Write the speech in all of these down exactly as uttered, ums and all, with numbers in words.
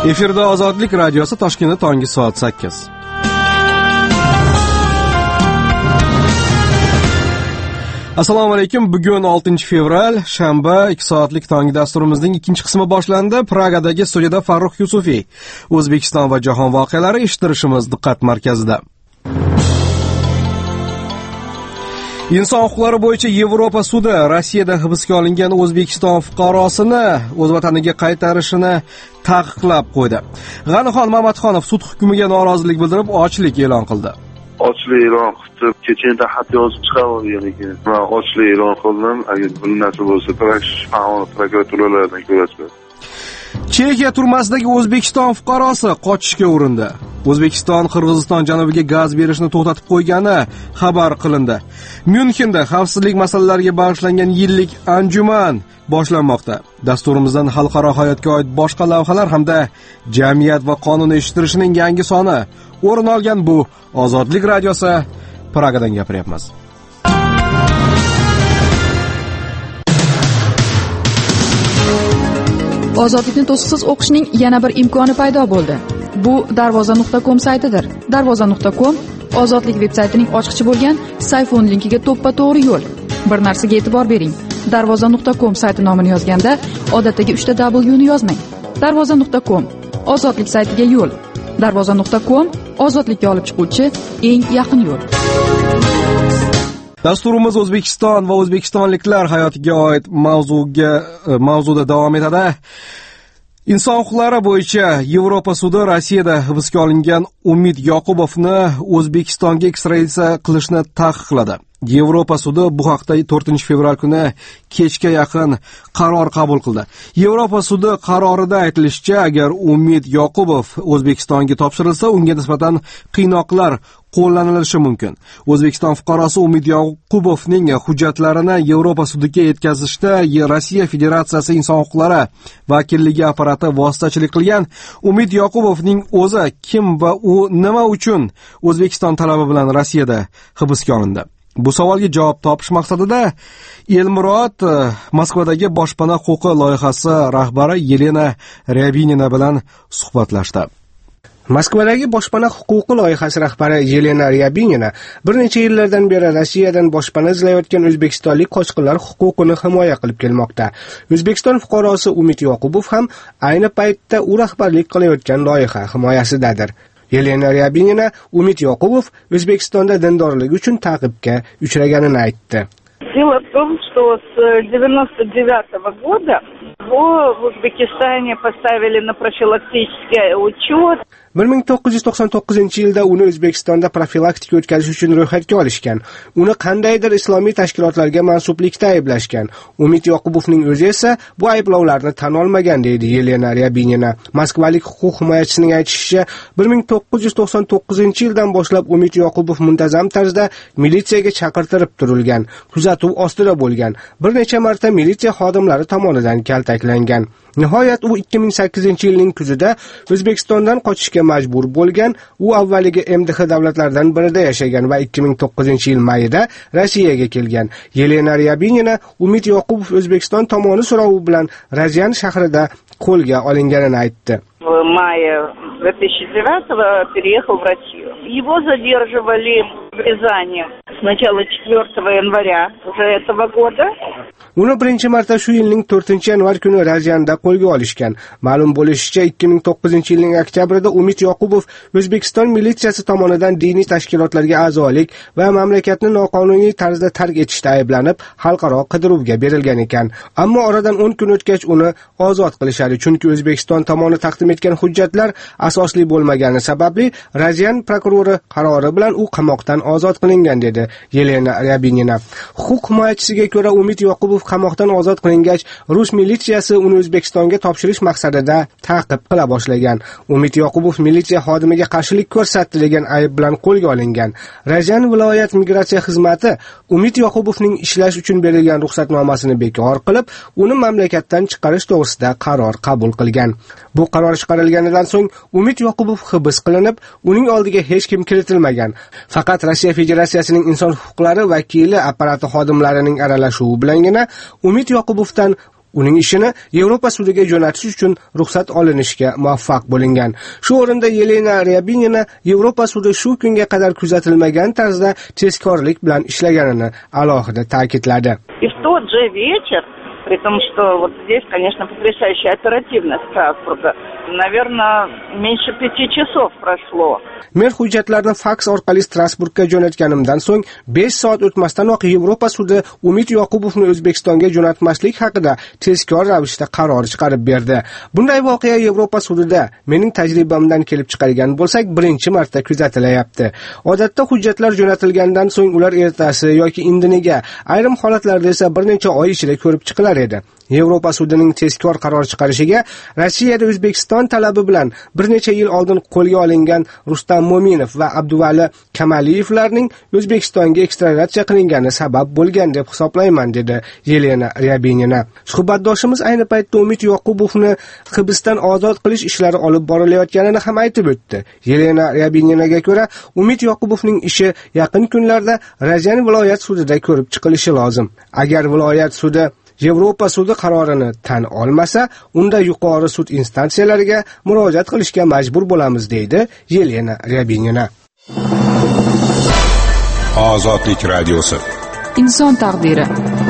Efirda Ozodlik radiosi Toshkentda tongi soat sakkiz. Assalomu alaykum. Bugun oltinchi fevral, shanba, ikki soatlik tongi dasturimizning ikkinchi qismi boshlandi. Pragadagi studiyada Farruh Yusufiy. O'zbekiston va jahon voqealari eshittirishimiz diqqat markazida. Inson huquqlari bo'yicha Yevropa sudi Rossiyada hibsga olingan O'zbekiston fuqarosini o'z vataniga qaytarishini taqiqlab qo'ydi. G'anixon Mamatxonov sud hukmiga norozilik bildirib, ochlik e'lon qildi. Ochlik e'lon qilib, kechada xat yozib chiqargan ekan. Men ochlik e'lon qildim, agar bu narsa bo'lsa, prokuraturalardan ko'rasiz. Chexiya turmasidagi O'zbekiston fuqarosi qochishga urindi. O'zbekiston Qirg'iziston janubiga gaz berishni to'xtatib qo'ygani xabar qilindi. Myunxenda xavfsizlik masalalariga bag'ishlangan yillik anjuman boshlanmoqda. Dasturimizdan xalqaro hayotga oid boshqa lavhalar hamda jamiyat va qonun eshittirishning yangi soni o'rin olgan bu Ozodlik radiosi. Pragadan gapiryapmiz. Ozodlikni to'siqsiz o'qishning yana bir imkoni paydo bo'ldi. Bu darvoza nuqta com saytidir. darvoza nuqta com Ozodlik veb-saytining ochqichi bo'lgan Sayfon linkiga to'ppa-to'g'ri yo'l. Bir narsaga e'tibor bering. darvoza nuqta com sayti nomini yozganda odatdagi uchta W ni yozmang. darvoza nuqta com Ozodlik saytiga yo'l. darvoza nuqta com ozodlikka olib chiquvchi eng yaqin yo'l. Dasturimiz O'zbekiston va o'zbekistonliklar hayotiga oid mavzuga mavzuda davom etadi. Inson huquqlari bo'yicha Yevropa sudi Rossiyada hibsga olingan Umid Yoqubovni O'zbekistonga ekstraditsiya qilishni taqiqladi. Yevropa sudi bu haqda to'rtinchi fevral kuni kechga yaqin qaror qabul qildi. Yevropa sudi qarorida aytilishicha, agar Umid Yoqubov O'zbekistonga topshirilsa, unga nisbatan qiynoqlar qo'llanilishi mumkin. O'zbekiston fuqarosi Umid Yoqubovning hujjatlarini Yevropa sudiga yetkazishda Rossiya Federatsiyasi inson huquqlari vakilligi apparati vositachilik qilgan. Umid Yoqubovning o'zi kim va u nima uchun O'zbekiston talabi bilan Rossiyada hibsga olindi? Bu savolga javob topish maqsadida Elmurod Moskvadagi boshpana huquqi loyihasi rahbari Yelena Ryabinina bilan suhbatlashdi. Moskvadagi boshpana huquqi loyihasi rahbari Yelena Ryabinina bir necha yillardan beri Rossiyadan boshpana izlayotgan o'zbekistonlik qochqinlar huquqini himoya qilib kelmoqda. O'zbekiston fuqarosi Umid Yoqubov ham ayni paytda u rahbarlik qilayotgan loyiha himoyasidadir. Yelena Ryabinina Umid Yoqubov O'zbekistonda dindorlik uchun ta'qibga uchraganini aytdi. Дело в том, что с девяносто девятого года его в Узбекистане поставили на профилактический учет. bir ming to'qqiz yuz to'qson to'qqizinchi yilda uni O'zbekistonda profilaktika o'tkazish uchun ro'yxatga olishgan. Uni qandaydir islomiy tashkilotlarga mansublikda ayblashgan. Umid Yoqubovning o'zi esa bu ayblovlarni tan olmagan, deydi Yelena Ryabinina. Moskvalik huquq himoyachisining aytishicha, bir ming to'qqiz yuz to'qson to'qqizinchi yildan boshlab Umid Yoqubov muntazam tarzda militsiyaga chaqirtirib turilgan, kuzatuv ostida bo'lgan. Bir necha marta militsiya xodimlari tomonidan kaltaklangan. Nihoyat u ikki ming sakkizinchi yilning kuzida O'zbekistondan qochishga majbur bo'lgan. U avvaliga M D H davlatlaridan birida yashagan va ikki ming to'qqizinchi yil mayida Rossiyaga kelgan. Yelena Ryabinina Umid Yoqubov O'zbekiston tomoni so'rovi bilan Razyan shahrida qo'lga olinganini aytdi. В мае две тысячи девятого переехал в Россию. Его задерживали в Рязани с начала четвёртого января уже этого года. Uni birinchi marta shu yilning to'rtinchi yanvar kuni Razyanda qo'lga olishgan. Ma'lum bo'lishicha, ikki ming to'qqizinchi yilning oktyabrida Umid Yoqubov O'zbekiston militsiyasi tomonidan diniy tashkilotlarga a'zolik va mamlakatni noqonuniy tarzda tark etishda ayblanib, xalqaro qidiruvga berilgan ekan. Ammo oradan o'n kun o'tgach uni ozod qilishadi, chunki O'zbekiston tomoni taqdim etgan hujjatlar asosli bo'lmagani sababli Razyan prokurori qarori bilan u qamoqdan ozod qilingan, dedi Yelena Ryabinina. Huquq himoyachisiga ko'ra, Umid Yoqubov qamoqdan ozod qilingach, Rus militsiyasi uni O'zbekistonga topshirish maqsadida ta'qib qila boshlagan. Umid Yoqubov militsiya xodimiga qarshilik ko'rsatdi degan ayb bilan qo'lga olingan. Razyan viloyat migratsiya xizmati Umid Yoqubovning ishlash uchun berilgan ruxsatnomasini bekor qilib, uni mamlakatdan chiqarish to'g'risida qaror qabul qilgan. Bu qaror chiqarilganidan so'ng Umid Yoqubov hibs qilinib, uning oldiga hech kim kiritilmagan. Faqat Rossiya Federatsiyasining inson huquqlari vakili apparati xodimlarining aralashuvi bilangina Umid Yoqubovdan Uning ishini Yevropa sudiga jo'natish uchun ruxsat olinishga muvaffaq bo'lingan. Shu o'rinda Yelena Ryabinina Yevropa sudi shu kunga qadar kuzatilmagan tarzda tezkorlik bilan ishlaganini alohida ta'kidladi. И в тот же вечер, при том, что вот здесь, конечно, потрясающая оперативность Страсбурга, наверное, меньше пяти часов прошло. Men hujjatlarni faks orqali Strasburgga jo'natganimdan so'ng besh soat o'tmasdanoq Yevropa sudi Umid Yoqubovni O'zbekistonga jo'natmaslik haqida tezkor ravishda qaror chiqarib berdi. Bunday voqea Yevropa sudida mening tajribamdan kelib chiqargan bo'lsak, birinchi marta kuzatilayapti. Odatda hujjatlar jo'natilgandan so'ng ular ertasi yoki indiniga, ayrim holatlarda esa bir necha oy ichida ko'rib chiqilar edi. Yevropa sudining tezkor qaror chiqarishiga Rossiyada O'zbekiston talabi bilan bir necha yil oldin qo'lga olingan Rustam Mo'minov va Abduvali Kamaliyevlarning O'zbekistonga ekstraditsiya qilingani sabab bo'lgan deb hisoblayman, dedi Yelena Ryabinina. Suhbatdoshimiz ayni paytda Umid Yoqubovni hibsdan ozod qilish ishlari olib borilayotganini ham aytib o'tdi. Yelena Ryabininaga ko'ra, Umid Yoqubovning ishi yaqin kunlarda Razan viloyat sudida ko'rib chiqilishi lozim. Agar viloyat sudi Yevropa sudi qarorini tan olmasa, unda yuqori sud instansiyalariga murojaat qilishga majbur bo'lamiz, deydi Yelena Ryabinina. Ozodlik radiosi. Inson taqdiri.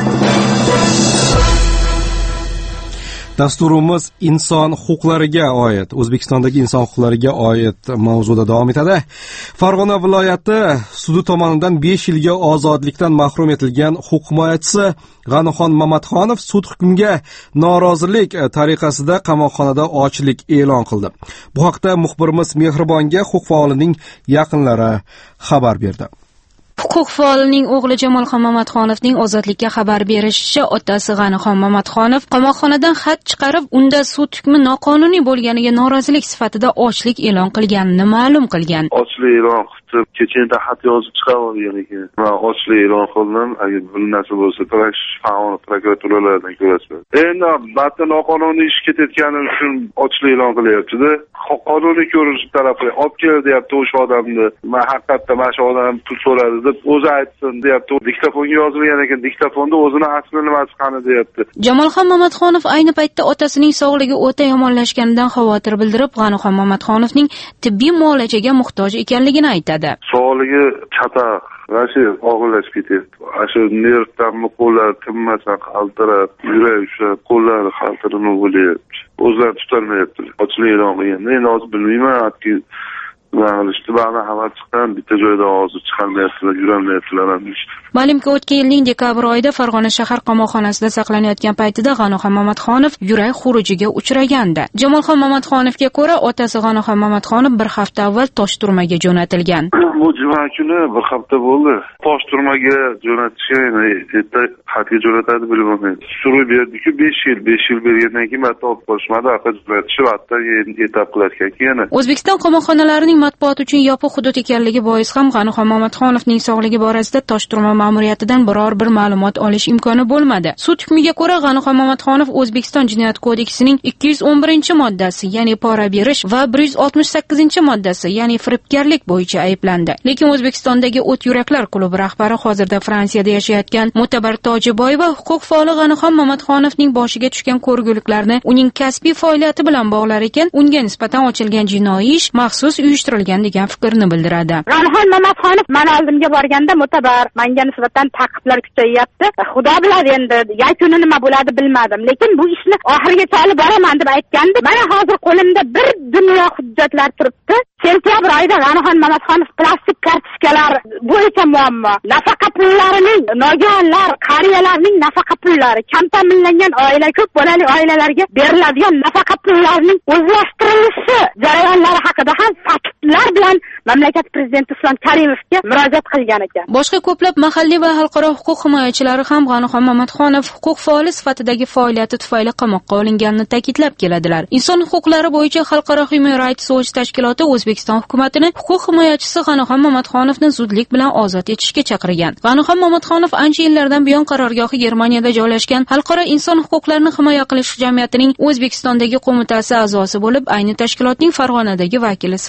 Dasturimiz inson huquqlariga oid, O'zbekistondagi inson huquqlariga oid mavzuda davom etadi. Farg'ona viloyati sudi tomonidan besh yilga ozodlikdan mahrum etilgan huquq himoyachisi G'anixon Mamatxonov sud hukmiga norozilik tariqasida qamoqxonada ochlik e'lon qildi. Bu haqda muxbirimiz Mehribonga huquq faolining yaqinlari xabar berdi. Huquq faolining o'g'li Jamolxon Mamatxonovning ozodlikka xabar berishicha, otasi G'anixon Mamatxonov qamoqxonadan xat chiqarib, unda sud hukmi noqonuniy bo'lganiga norozilik sifatida ochlik e'lon qilganini ma'lum qilgan. Ochlik e'lon qilib, kechada xat yozib chiqargan ekan. Men ochlik e'lon qildim, agar bir narsa bo'lsa, Farg'ona prokuraturalaridan ko'rasiz. Endi batda noqonuniy ish ketayotgani uchun ochlik e'lon qilyapti-da. Qonuniy ko'rinish tarafi olib kel deyapti o'sha odamni. Men haqiqatda mana shu odam pul so'radi deb o'zi aytsin deyapti. Diktofonga yozilgan ekan, diktofonda o'zini asli nimasi qani deyapti. Jamolxon Mamatxonov ayni paytda otasining sog'ligi o'ta yomonlashganidan xavotir bildirib, G'anixon Mamatxonovning tibbiy muolajaga muhtoj ekanligini aytadi. Sog'ligi chatoq, rashi og'irlashib ketyapti. Ashu nervdan qo'llar tinmasa qaltirab, yurak ushlab, qo'llari qaltirab bo'lyapti. O'zlari tutolmayapti. Ochlik e'lon qilganda endi hozir bilmayman, hatto Ma'lumotda ba'zi xabar chiqqan, bitta joyda hozir chiqarmayaptilar, yurolmayaptilar ham. Ma'lumki, o'tgan yilning dekabr oyida Farg'ona shahar qamoqxonasida saqlanayotgan paytida G'anixon Mamatxonov yurak xurujiga uchragandi. Jamolxon Mamatxonovga ko'ra, otasi G'anixon Mamatxonov bir hafta avval Toshturmaga jo'natilgan. Bu juma kuni bir hafta bo'ldi. Toshturmaga jo'natishgan, erta xatga jo'natadi bilib olmaydi. Suruv berdi-ku besh yil, besh yil bergandan keyin marta olib qo'yishmadi, aql jo'natishib, hatto etap qilarkan keyin. O'zbekiston qamoqxonalarining matbuot uchun yopiq hudud ekanligi bois ham G'anixon Mamatxonovning sog'ligi borasida Toshturma ma'muriyatidan biror bir ma'lumot olish imkoni bo'lmadi. Sud hukmiga ko'ra G'anixon Mamatxonov O'zbekiston Jinoyat kodeksining ikki yuz o'n birinchi moddasi, ya'ni pora berish va bir yuz oltmish sakkizinchi moddasi, ya'ni firibgarlik bo'yicha ayblandi. Lekin O'zbekistondagi o't yuraklar klubi rahbari hozirda Fransiyada yashayotgan Mutabar Tojiboyeva huquq faoli G'anixon Mamatxonovning boshiga tushgan ko'rguliklarni uning kasbiy faoliyati bilan bog'lar ekan, unga nisbatan ochilgan jinoiy ish maxsus uyushtirilgan degan fikrni bildiradi. G'anixon Mamatxonov mana oldimga borganda Mutabar menga nisbatan ta'qiblar kuchayapti. Xudo biladi endi yakuni nima bo'ladi bilmadim, lekin bu ishni oxirigacha olib boraman deb aytgandi. Mana hozir qo'limda bir dunyo hujjatlar turibdi. Sentyabr oyida G'anixon Mamatxonov plastik kartochkalar bo'yicha muammo. Nafaqa pullarining, nogironlar, qariyalarning nafaqa pullari, kam ta'minlangan oila, ko'p bolali oilalarga beriladigan nafaqa pullarining o'zlashtirilishi jarayonlari haqida ham faktlar bilan mamlakat prezidenti Islom Karimovga murojaat qilgan ekan. Boshqa ko'plab mahalliy va xalqaro huquq himoyachilari ham G'anixon Mamatxonov huquq faoli sifatidagi faoliyati tufayli qamoqqa olinganini ta'kidlab keladilar. Inson huquqlari bo'yicha Xalqaro Human Rights Watch tashkiloti O'zbekiston hukumatini huquq himoyachisi G'anixon Mamatxonovni zudlik bilan ozod etishga chaqirgan. G'anixon Mamatxonov ancha yillardan buyon qarorgohi Germaniyada joylashgan Xalqaro inson huquqlarini himoya qilish jamiyatining O'zbekistondagi qo'mitasi a'zosi bo'lib, ayni tashkilotning Farg'onadagi vakili sifatida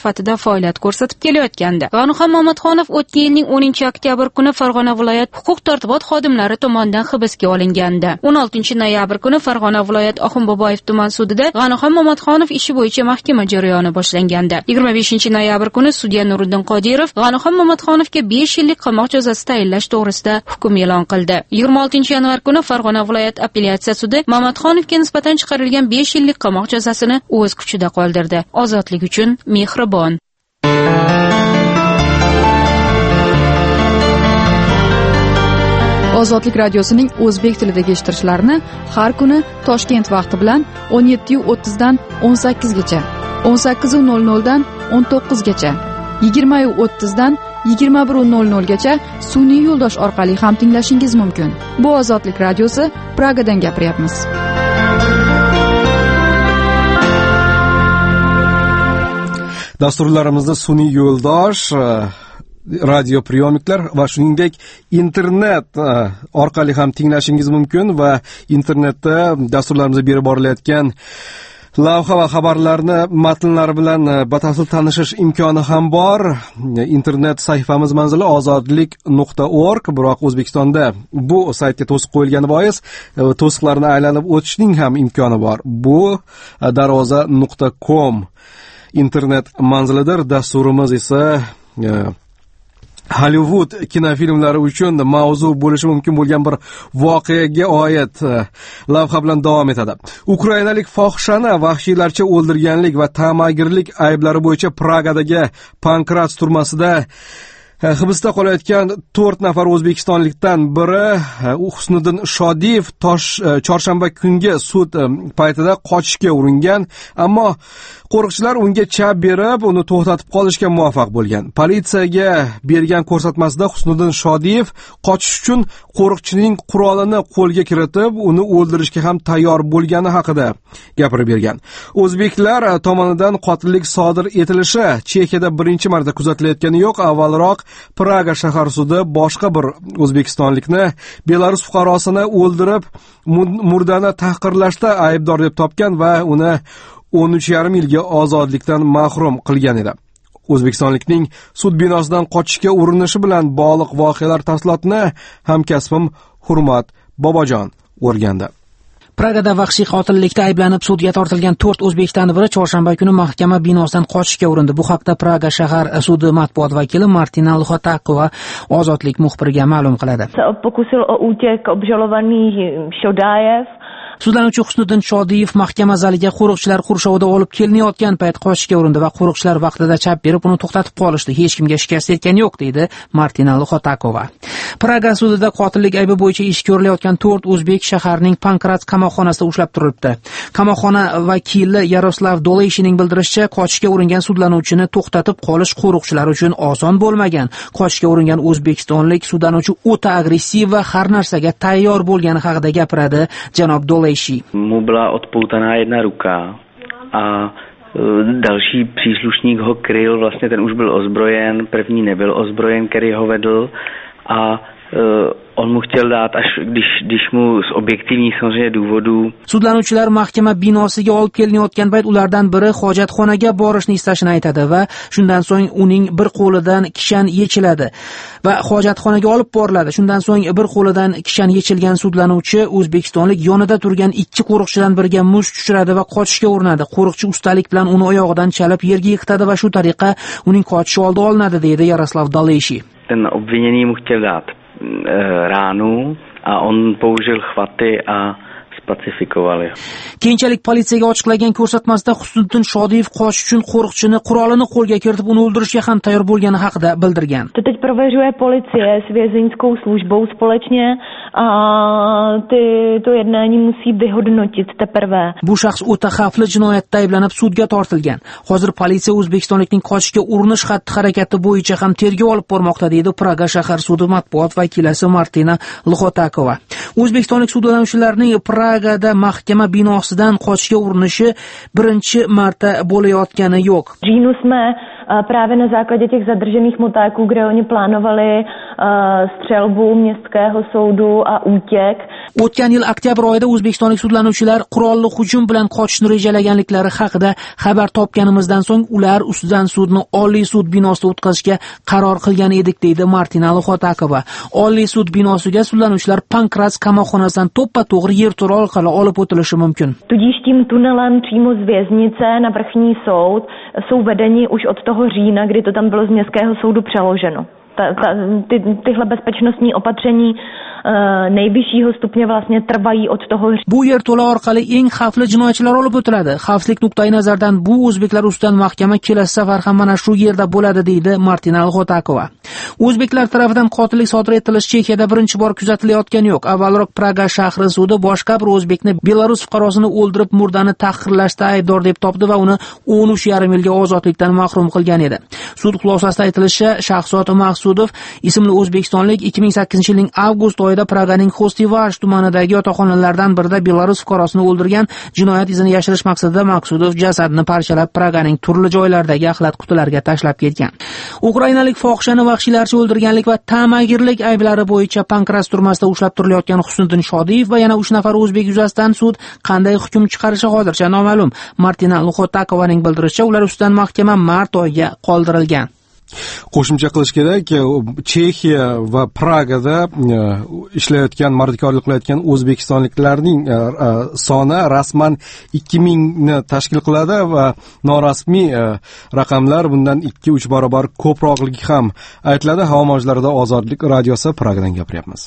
faoliyat ko'rsatib kelayotgandi. G'anixon Mamatxonov o'tgan yilning o'ninchi oktyabr kuni Farg'ona viloyat huquq-tartibot xodimlari tomonidan hibsga olingandi. o'n oltinchi noyabr kuni Farg'ona viloyat Oxunboboyev tuman sudida G'anixon Mamatxonov ishi bo'yicha mahkama jarayoni boshlangandi. yigirma beshinchi noyabr kuni sudya Nuriddin Qodirov G'anixon Mamatxonovga besh yillik qamoq jazosi tayinlash to'g'risida hukm e'lon qildi. yigirma oltinchi yanvar kuni Farg'ona viloyat apellyatsiya sudi Mamatxonovga nisbatan chiqarilgan besh yillik qamoq jazosini o'z kuchida qoldirdi. Ozodlik uchun mehribon. Ozodlik radiosining o'zbek tilidagi eshittirishlarini har kuni Toshkent vaqti bilan o'n yetti o'ttiz dan o'n sakkiz gacha, o'n sakkiz nol nol dan o'n to'qqiz gacha, yigirma o'ttiz dan yigirma bir nol nol gacha sun'iy yo'ldosh orqali ham tinglashingiz mumkin. Bu Ozodlik radiosi, Pragadan gapiryapmiz. Dasturlarimizda sun'iy yo'ldosh, radio priyomniklar va shuningdek internet orqali ham tinglashingiz mumkin va internetda dasturlarimizga berib borilayotgan lavha va xabarlarni matnlari bilan batafsil tanishish imkoni ham bor. Internet saytimiz manzili ozodlik nuqta org, biroq O'zbekistonda bu saytga to'siq qo'yilgani bois to'siqlarni aylanib o'tishning ham imkoni bor. Bu darvoza nuqta com internet manzilidir. Dasturimiz esa Hollywood kinofilmlari uchun mavzu bo'lishi mumkin bo'lgan bir voqeaga oid lavha bilan davom etadi. Ukrainalik fohishani vahshiylarcha o'ldirganlik va ta'magirlik ayblari bo'yicha Pragadagi Pankrats turmasida hibsda qolayotgan to'rt nafar o'zbekistonlikdan biri Husniddin Shodiyev tosh chorshanba kungi sud paytida qochishga uringan, ammo qo'riqchilar unga chap berib, uni to'xtatib qolishga muvaffaq bo'lgan. Politsiyaga bergan ko'rsatmasida Husniddin Shodiyev qochish uchun qo'riqchining qurolini qo'lga kiritib, uni o'ldirishga ham tayyor bo'lgani haqida gapirib bergan. O'zbeklar tomonidan qotillik sodir etilishi Chexiyada birinchi marta kuzatilayotgani yo'q. Avvalroq Praga shahar sudi boshqa bir o'zbekistonlikni Belarus fuqarosini o'ldirib, murdani tahqirlashda aybdor deb topgan va uni o'n uch yarim yilga ozodlikdan mahrum qilgan edi. O'zbekistonlikning sud binosidan qochishga urinishi bilan bog'liq voqealar tafsilotini hamkasbim Hurmat Bobojon o'rgandi. Pragada vahshiy qotillikda ayblanib sudga tortilgan to'rt o'zbekiston biri chorshanba kuni mahkama binosidan qochishga urindi. Bu haqda Praga shahar sudi matbuot vakili Martina Lxotakova Ozodlik muxbiriga ma'lum qiladi. Pokusil o útěk obžalovaný Shodayev. Sudlanuvchi Husniddin Shodiyev mahkama zaliga qo'riqchilar qurshovida olib kelinayotgan payt qochishga urindi va qo'riqchilar vaqtida chap berib uni to'xtatib qolishdi. Hech kimga shikast yetgani yo'q, deydi Martina Lxotakova. Praga sudida qotillik aybi bo'yicha ish ko'rilayotgan to'rt o'zbek shaharning Pankrats qamoqxonasida ushlab turilibdi. Qamoqxona vakili Yaroslav Doleshining bildirishicha, qochishga uringan sudlanuvchini to'xtatib qolish qo'riqchilar uchun oson bo'lmagan. Qochishga uringan o'zbekistonlik sudlanuvchi o'ta agressiv va har narsaga tayyor bo'lgani haqida gapiradi janob Doleshiy. Mu byla odpoutaná jedna ruka a další příslušník ho kryl, vlastně ten už byl ozbrojen, první nebyl ozbrojen, který ho vedl a on mu chtěl dát, až když, když mu z objektivních samozřejmě důvodů. Sudlanuvchilar mahkama binosiga olib kelinayotgan payt ulardan biri hojatxonaga borishni istashini aytadi va shundan so'ng uning bir qo'lidan kishan yechiladi va hojatxonaga olib boriladi. Shundan so'ng bir qo'lidan kishan yechilgan sudlanuvchi o'zbekistonlik yonida turgan ikki qo'riqchidan biriga musht tushiradi va qochishga urinadi. Qo'riqchi ustalik bilan uni oyog'idan chalib yerga yiqitadi va shu tariqa uning qochishi oldi olinadi, deydi Yaroslav Doleshi. Ten obviněný mu chtěl dát ránu a on použil chvaty a pacifikovali. Keyinchalik politsiyaga ochiqlagan ko'rsatmasida Husniddin Shodiyev qochish uchun qo'riqchini qurolini qo'lga kiritib uni o'ldirishga ham tayyor bo'lgani haqida bildirgan. To teď prověřuje policie s vězeňskou službou společně a ty to jednání musí vyhodnotit teprve. Bu shaxs o'ta xavfli jinoyatda ayblanib sudga tortilgan. Hozir politsiya o'zbekistonlikning qochishga urinish xatti-harakati bo'yicha ham tergov olib bormoqda, deydi Praga shahar sudi matbuot vakilasi Martina Lxotakova. O'zbekistonlik sudlanuvchilarning Pragada mahkama binosidan qochishga urinishi birinchi marta bo'layotgani yo'q. Říjnu jsme právě na základě těch zadržených motáků, kde oni plánovali střelbu městského soudu a útěk. O'tgan yil oktyabr oyida o'zbekistonlik sudlanuvchilar qurolli hujum bilan qochishni rejalaganliklari haqida xabar topganimizdan so'ng ular ustidan sudni Oliy sud binosida o'tkazishga qaror qilgan edik, deydi Martina Xotakova. Oliy sud binosiga sudlanuvchilar Pankras qamoqxonasidan to'ppa-to'g'ri yerto'la orqali olib o'tilishi mumkin. Tudíž tím tunelem přímo z věznice na vrchní soud jsou vedeni už od toho října, kdy to tam bylo z městského soudu přeloženo. Ta, ta, ty, tyhle bezpečnostní opatření nejvyššího stupně vlastně trvají od toho. Bu yerto'la orqali eng xavfli jinoyatchilar olib o'tiladi. Xavfsizlik nuqtai nazaridan bu o'zbeklar ustidan mahkama kelasi safar ham mana shu yerda bo'ladi, deydi Martina Xotakova. O'zbeklar tarafidan qotillik sodir etilishi Chexiyada birinchi bor kuzatilayotgani yo'q. Avvalroq Praga shahri sudi boshqa bir o'zbekni Belarus fuqarosini o'ldirib murdani tahqirlashda aybdor deb topdi va uni o'n uch yarim yilga ozodlikdan mahrum qilgan edi. Sud xulosasida aytilishicha, Shahzod Maqsudov ismli o'zbekistonlik ikki ming sakkizinchi yilning avgust oyida Praganing Xostivash tumanidagi yotoqxonalardan birida Belarus fuqarosini o'ldirgan. Jinoyat izini yashirish maqsadida Maqsudov jasadni parchalab Praganing turli joylaridagi axlat qutilariga tashlab ketgan. Ukrainalik fohishani vahshiylarcha o'ldirganlik va ta'magirlik ayblari bo'yicha Pankras turmasida ushlab turilayotgan Husniddin Shodiyev va yana uch nafar o'zbek yuzasidan sud qanday hukm chiqarishi hozircha noma'lum. Martina Xotakovaning bildirishicha, ular ustidan mahkama mart oyiga qoldirilgan. Qo'shimcha qilish kerak, Chexiya va Pragada ishlayotgan, mardikorlik qilayotgan o'zbekistonliklarning soni rasman ikki ming ni tashkil qiladi va norasmiy raqamlar bundan ikki uch barobar ko'proqligi ham aytiladi. Havo mavjlarida Ozodlik radiosi, Pragadan gapiryapmiz.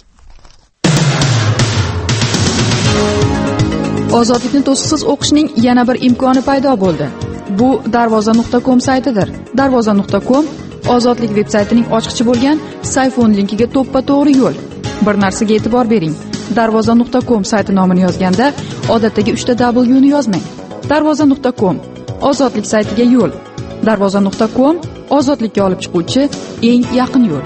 Ozodlikni to'siqsiz o'qishning yana bir imkoni paydo bo'ldi. Bu darvoza nuqta com saytidir. darvoza nuqta com Ozodlik veb-saytining ochqichi bo'lgan Sayfon linkiga to'ppa-to'g'ri yo'l. Bir narsaga e'tibor bering. darvoza nuqta com sayti nomini yozganda odatdagi uchta W ni yozmang. darvoza nuqta com Ozodlik saytiga yo'l. darvoza nuqta com ozodlikka olib chiquvchi eng yaqin yo'l.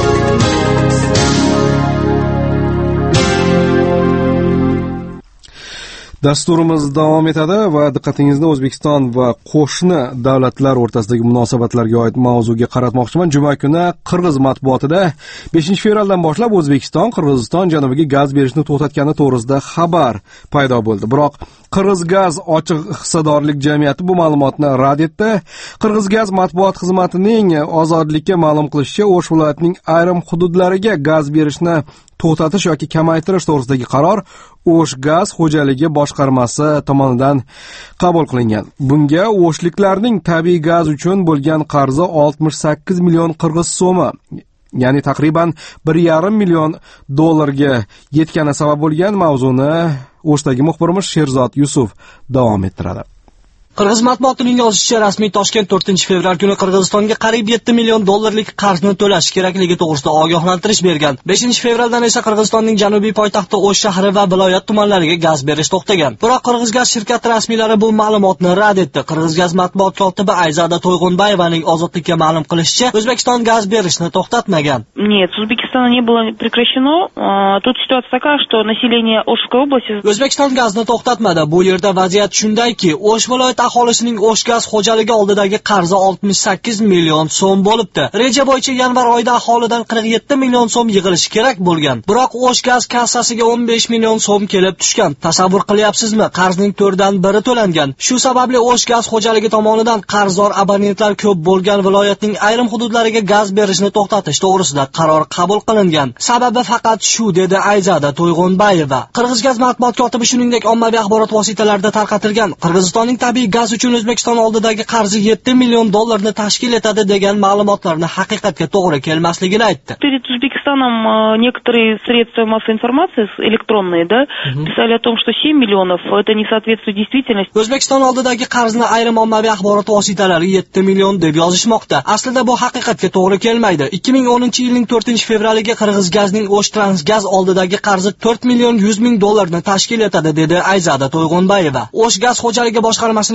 Dasturimiz davom etadi va diqqatingizni O'zbekiston va qo'shni davlatlar o'rtasidagi munosabatlarga oid mavzuga qaratmoqchiman. Juma kuni Qirg'iz matbuotida beshinchi fevraldan boshlab O'zbekiston Qirg'iziston janubiga gaz berishni to'xtatgani to'g'risida xabar paydo bo'ldi. Biroq Qirg'izgaz ochiq hissadorlik jamiyati bu ma'lumotni rad etdi. Qirg'izgaz matbuot xizmatining Ozodlikka ma'lum qilishicha, O'sh viloyatining ayrim hududlariga gaz berishni to'xtatish yoki kamaytirish to'g'risidagi qaror O'sh gaz xo'jaligi boshqarmasi tomonidan qabul qilingan. Bunga o'shliklarning tabiiy gaz uchun bo'lgan qarzi oltmish sakkiz million qirg'iz so'mi, ya'ni taqriban bir yarim million dollarga yetgani sabab bo'lgan. Mavzuni O'shdagi muxbirimiz Sherzod Yusuf davom ettiradi. Qirg'iz matbuotining yozishicha, rasmiy Toshkent to'rtinchi fevral kuni Qirg'izistonga qariyb yetti million dollarlik qarzni to'lash kerakligi to'g'risida ogohlantirish bergan. beshinchi fevraldan esa Qirg'izistonning janubiy poytaxti O'sh shahri va viloyat tumanlariga gaz berish to'xtagan. Biroq Qirg'izgaz shirkati rasmiylari bu ma'lumotni rad etdi. Qirg'izgaz matbuot kotibi Ayzada To'yg'unbayevaning Ozodlikka ma'lum qilishicha, O'zbekiston gaz berishni to'xtatmagan. Нет, с Узбекистана не было прекращено. Тут ситуация такая, что население Ошской области... O'zbekiston gazni to'xtatmadi. Bu yerda vaziyat shundayki, O'sh viloyat aholisining O'sh gaz xo'jaligi oldidagi qarzi oltmish sakkiz million so'm bo'libdi. Reja bo'yicha yanvar oyida aholidan qirq yetti million so'm yig'ilishi kerak bo'lgan. Biroq O'sh gaz kassasiga o'n besh million so'm kelib tushgan. Tasavvur qilyapsizmi? Qarzning to'rtdan biri to'langan. Shu sababli O'sh gaz xo'jaligi tomonidan qarzdor abonentlar ko'p bo'lgan viloyatning ayrim hududlariga gaz berishni to'xtatish to'g'risida qaror qabul qilingan. Sababi faqat shu, dedi Ayzada To'yg'unbayeva. Qirg'izgaz matbuot kotibi shuningdek ommaviy axborot vositalarida tarqatilgan Qirg'izistonning tabiiy gaz uchun O'zbekiston oldidagi qarzi yetti million dollarni tashkil etadi degan ma'lumotlarni haqiqatga to'g'ri kelmasligini aytdi. Перед Узбекистаном некоторые средства массовой информации электронные, да, писали о том, что семь миллионов это не соответствует действительности. O'zbekiston oldidagi qarzni ayrim ommaviy axborot vositalari yetti million deb yozishmoqda. Aslida bu haqiqatga to'g'ri kelmaydi. ikki ming o'ninchi yilning to'rtinchi fevraliga Qirg'izgazning O'sh Transgaz oldidagi qarzi to'rt million yuz ming dollarni tashkil etadi, dedi Ayzada To'yg'unbayeva. O'sh gaz xo'jaligi boshqarmasining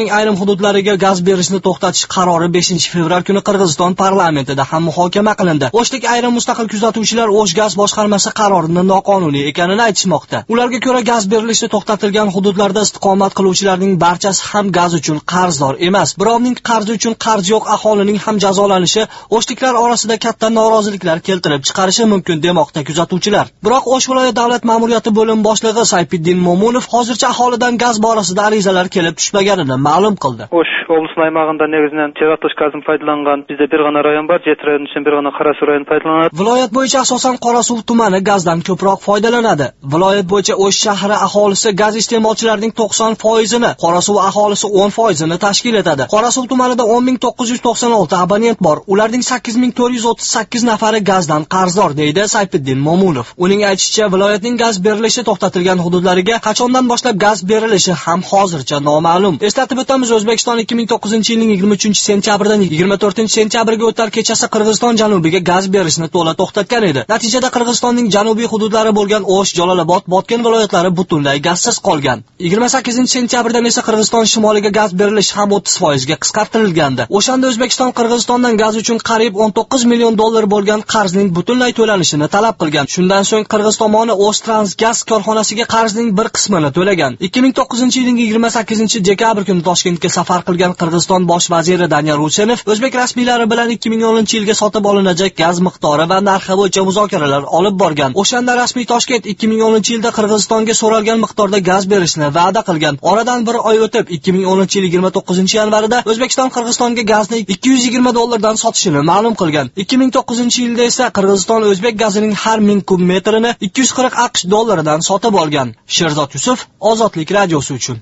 O'zbekistonning ayrim hududlariga gaz berishni to'xtatish qarori beshinchi fevral kuni Qirg'iziston parlamentida ham muhokama qilindi. O'shlik ayrim mustaqil kuzatuvchilar O'sh gaz boshqarmasi qarorini noqonuniy ekanini aytishmoqda. Ularga ko'ra gaz berilishi to'xtatilgan hududlarda istiqomat qiluvchilarning barchasi ham gaz uchun qarzdor emas. Birovning qarzi uchun qarz yo'q aholining ham jazolanishi O'shliklar orasida katta noroziliklar keltirib chiqarishi mumkin demoqda kuzatuvchilar. Biroq O'sh viloyat davlat ma'muriyati bo'lim boshlig'i Sayfiddin Mo'munov hozircha aholidan gaz borasida arizalar kelib tushmaganini ma'lum qildi. O'sh областной aymog'ida negizdan cheratosh gazini foydalangan bizda bir g'ana rayon bor, jet rayon uchun bir g'ana Qorasuv rayoni foydalanadi. Viloyat bo'yicha asosan Qorasuv tumani gazdan ko'proq foydalanadi. Viloyat bo'yicha O'sh shahri aholisi gaz iste'molchilarining to'qson foizini, Qorasuv aholisi o'n foizini tashkil etadi. Qorasuv tumanida o'n ming to'qqiz yuz to'qson olti abonent bor. Ularning sakkiz ming to'rt yuz o'ttiz sakkiz nafari gazdan qarzdor, deydi Sayfiddin Mo'munov. Uning aytishicha, viloyatning gaz berilishi to'xtatilgan hududlariga qachondan boshlab gaz berilishi ham hozircha noma'lum. Eslatib o'tamiz, O'zbekiston ikki ming to'qqizinchi yilning yigirma uchinchi sentyabridan yigirma to'rtinchi sentyabrga o'tar kechasi Qirg'iziston janubiga gaz berishni to'la to'xtatgan edi. Natijada Qirg'izistonning janubiy hududlari bo'lgan O'sh, Jalolobod, Botken viloyatlari butunlay gazsiz qolgan. yigirma sakkizinchi sentyabrdan esa Qirg'iziston shimoliga gaz berilishi ham o'ttiz foizga qisqartirilgandi. O'shanda O'zbekiston Qirg'izistondan gaz uchun qariyb o'n to'qqiz million dollar bo'lgan qarzning butunlay to'lanishini talab qilgan. Shundan so'ng Qirg'iz tomoni O'ztransgaz korxonasiga qarzning bir qismini to'lagan. ikki ming to'qqizinchi yilning yigirma sakkizinchi dekabr kuni Toshkentga safar qilgan Qirg'iziston bosh vaziri Daniel Rushenov o'zbek rasmiylari bilan ikki ming o'ninchi yilga sotib olinajak gaz miqdori va narxi bo'yicha muzokaralar olib borgan. O'shanda rasmiy Toshkent ikki ming o'ninchi yilda Qirg'izistonga so'ralgan miqdorda gaz berishni va'da qilgan. Oradan bir oy o'tib ikki ming o'ninchi yil yigirma to'qqizinchi yanvarida O'zbekiston Qirg'izistonga gazni ikki yuz yigirma dollardan sotishini ma'lum qilgan. ikki ming to'qqizinchi yilda esa Qirg'iziston o'zbek gazining har ming kub metrini ikki yuz qirq AQSh dollaridan sotib olgan. Sherzod Yusuf, Ozodlik radiosi uchun.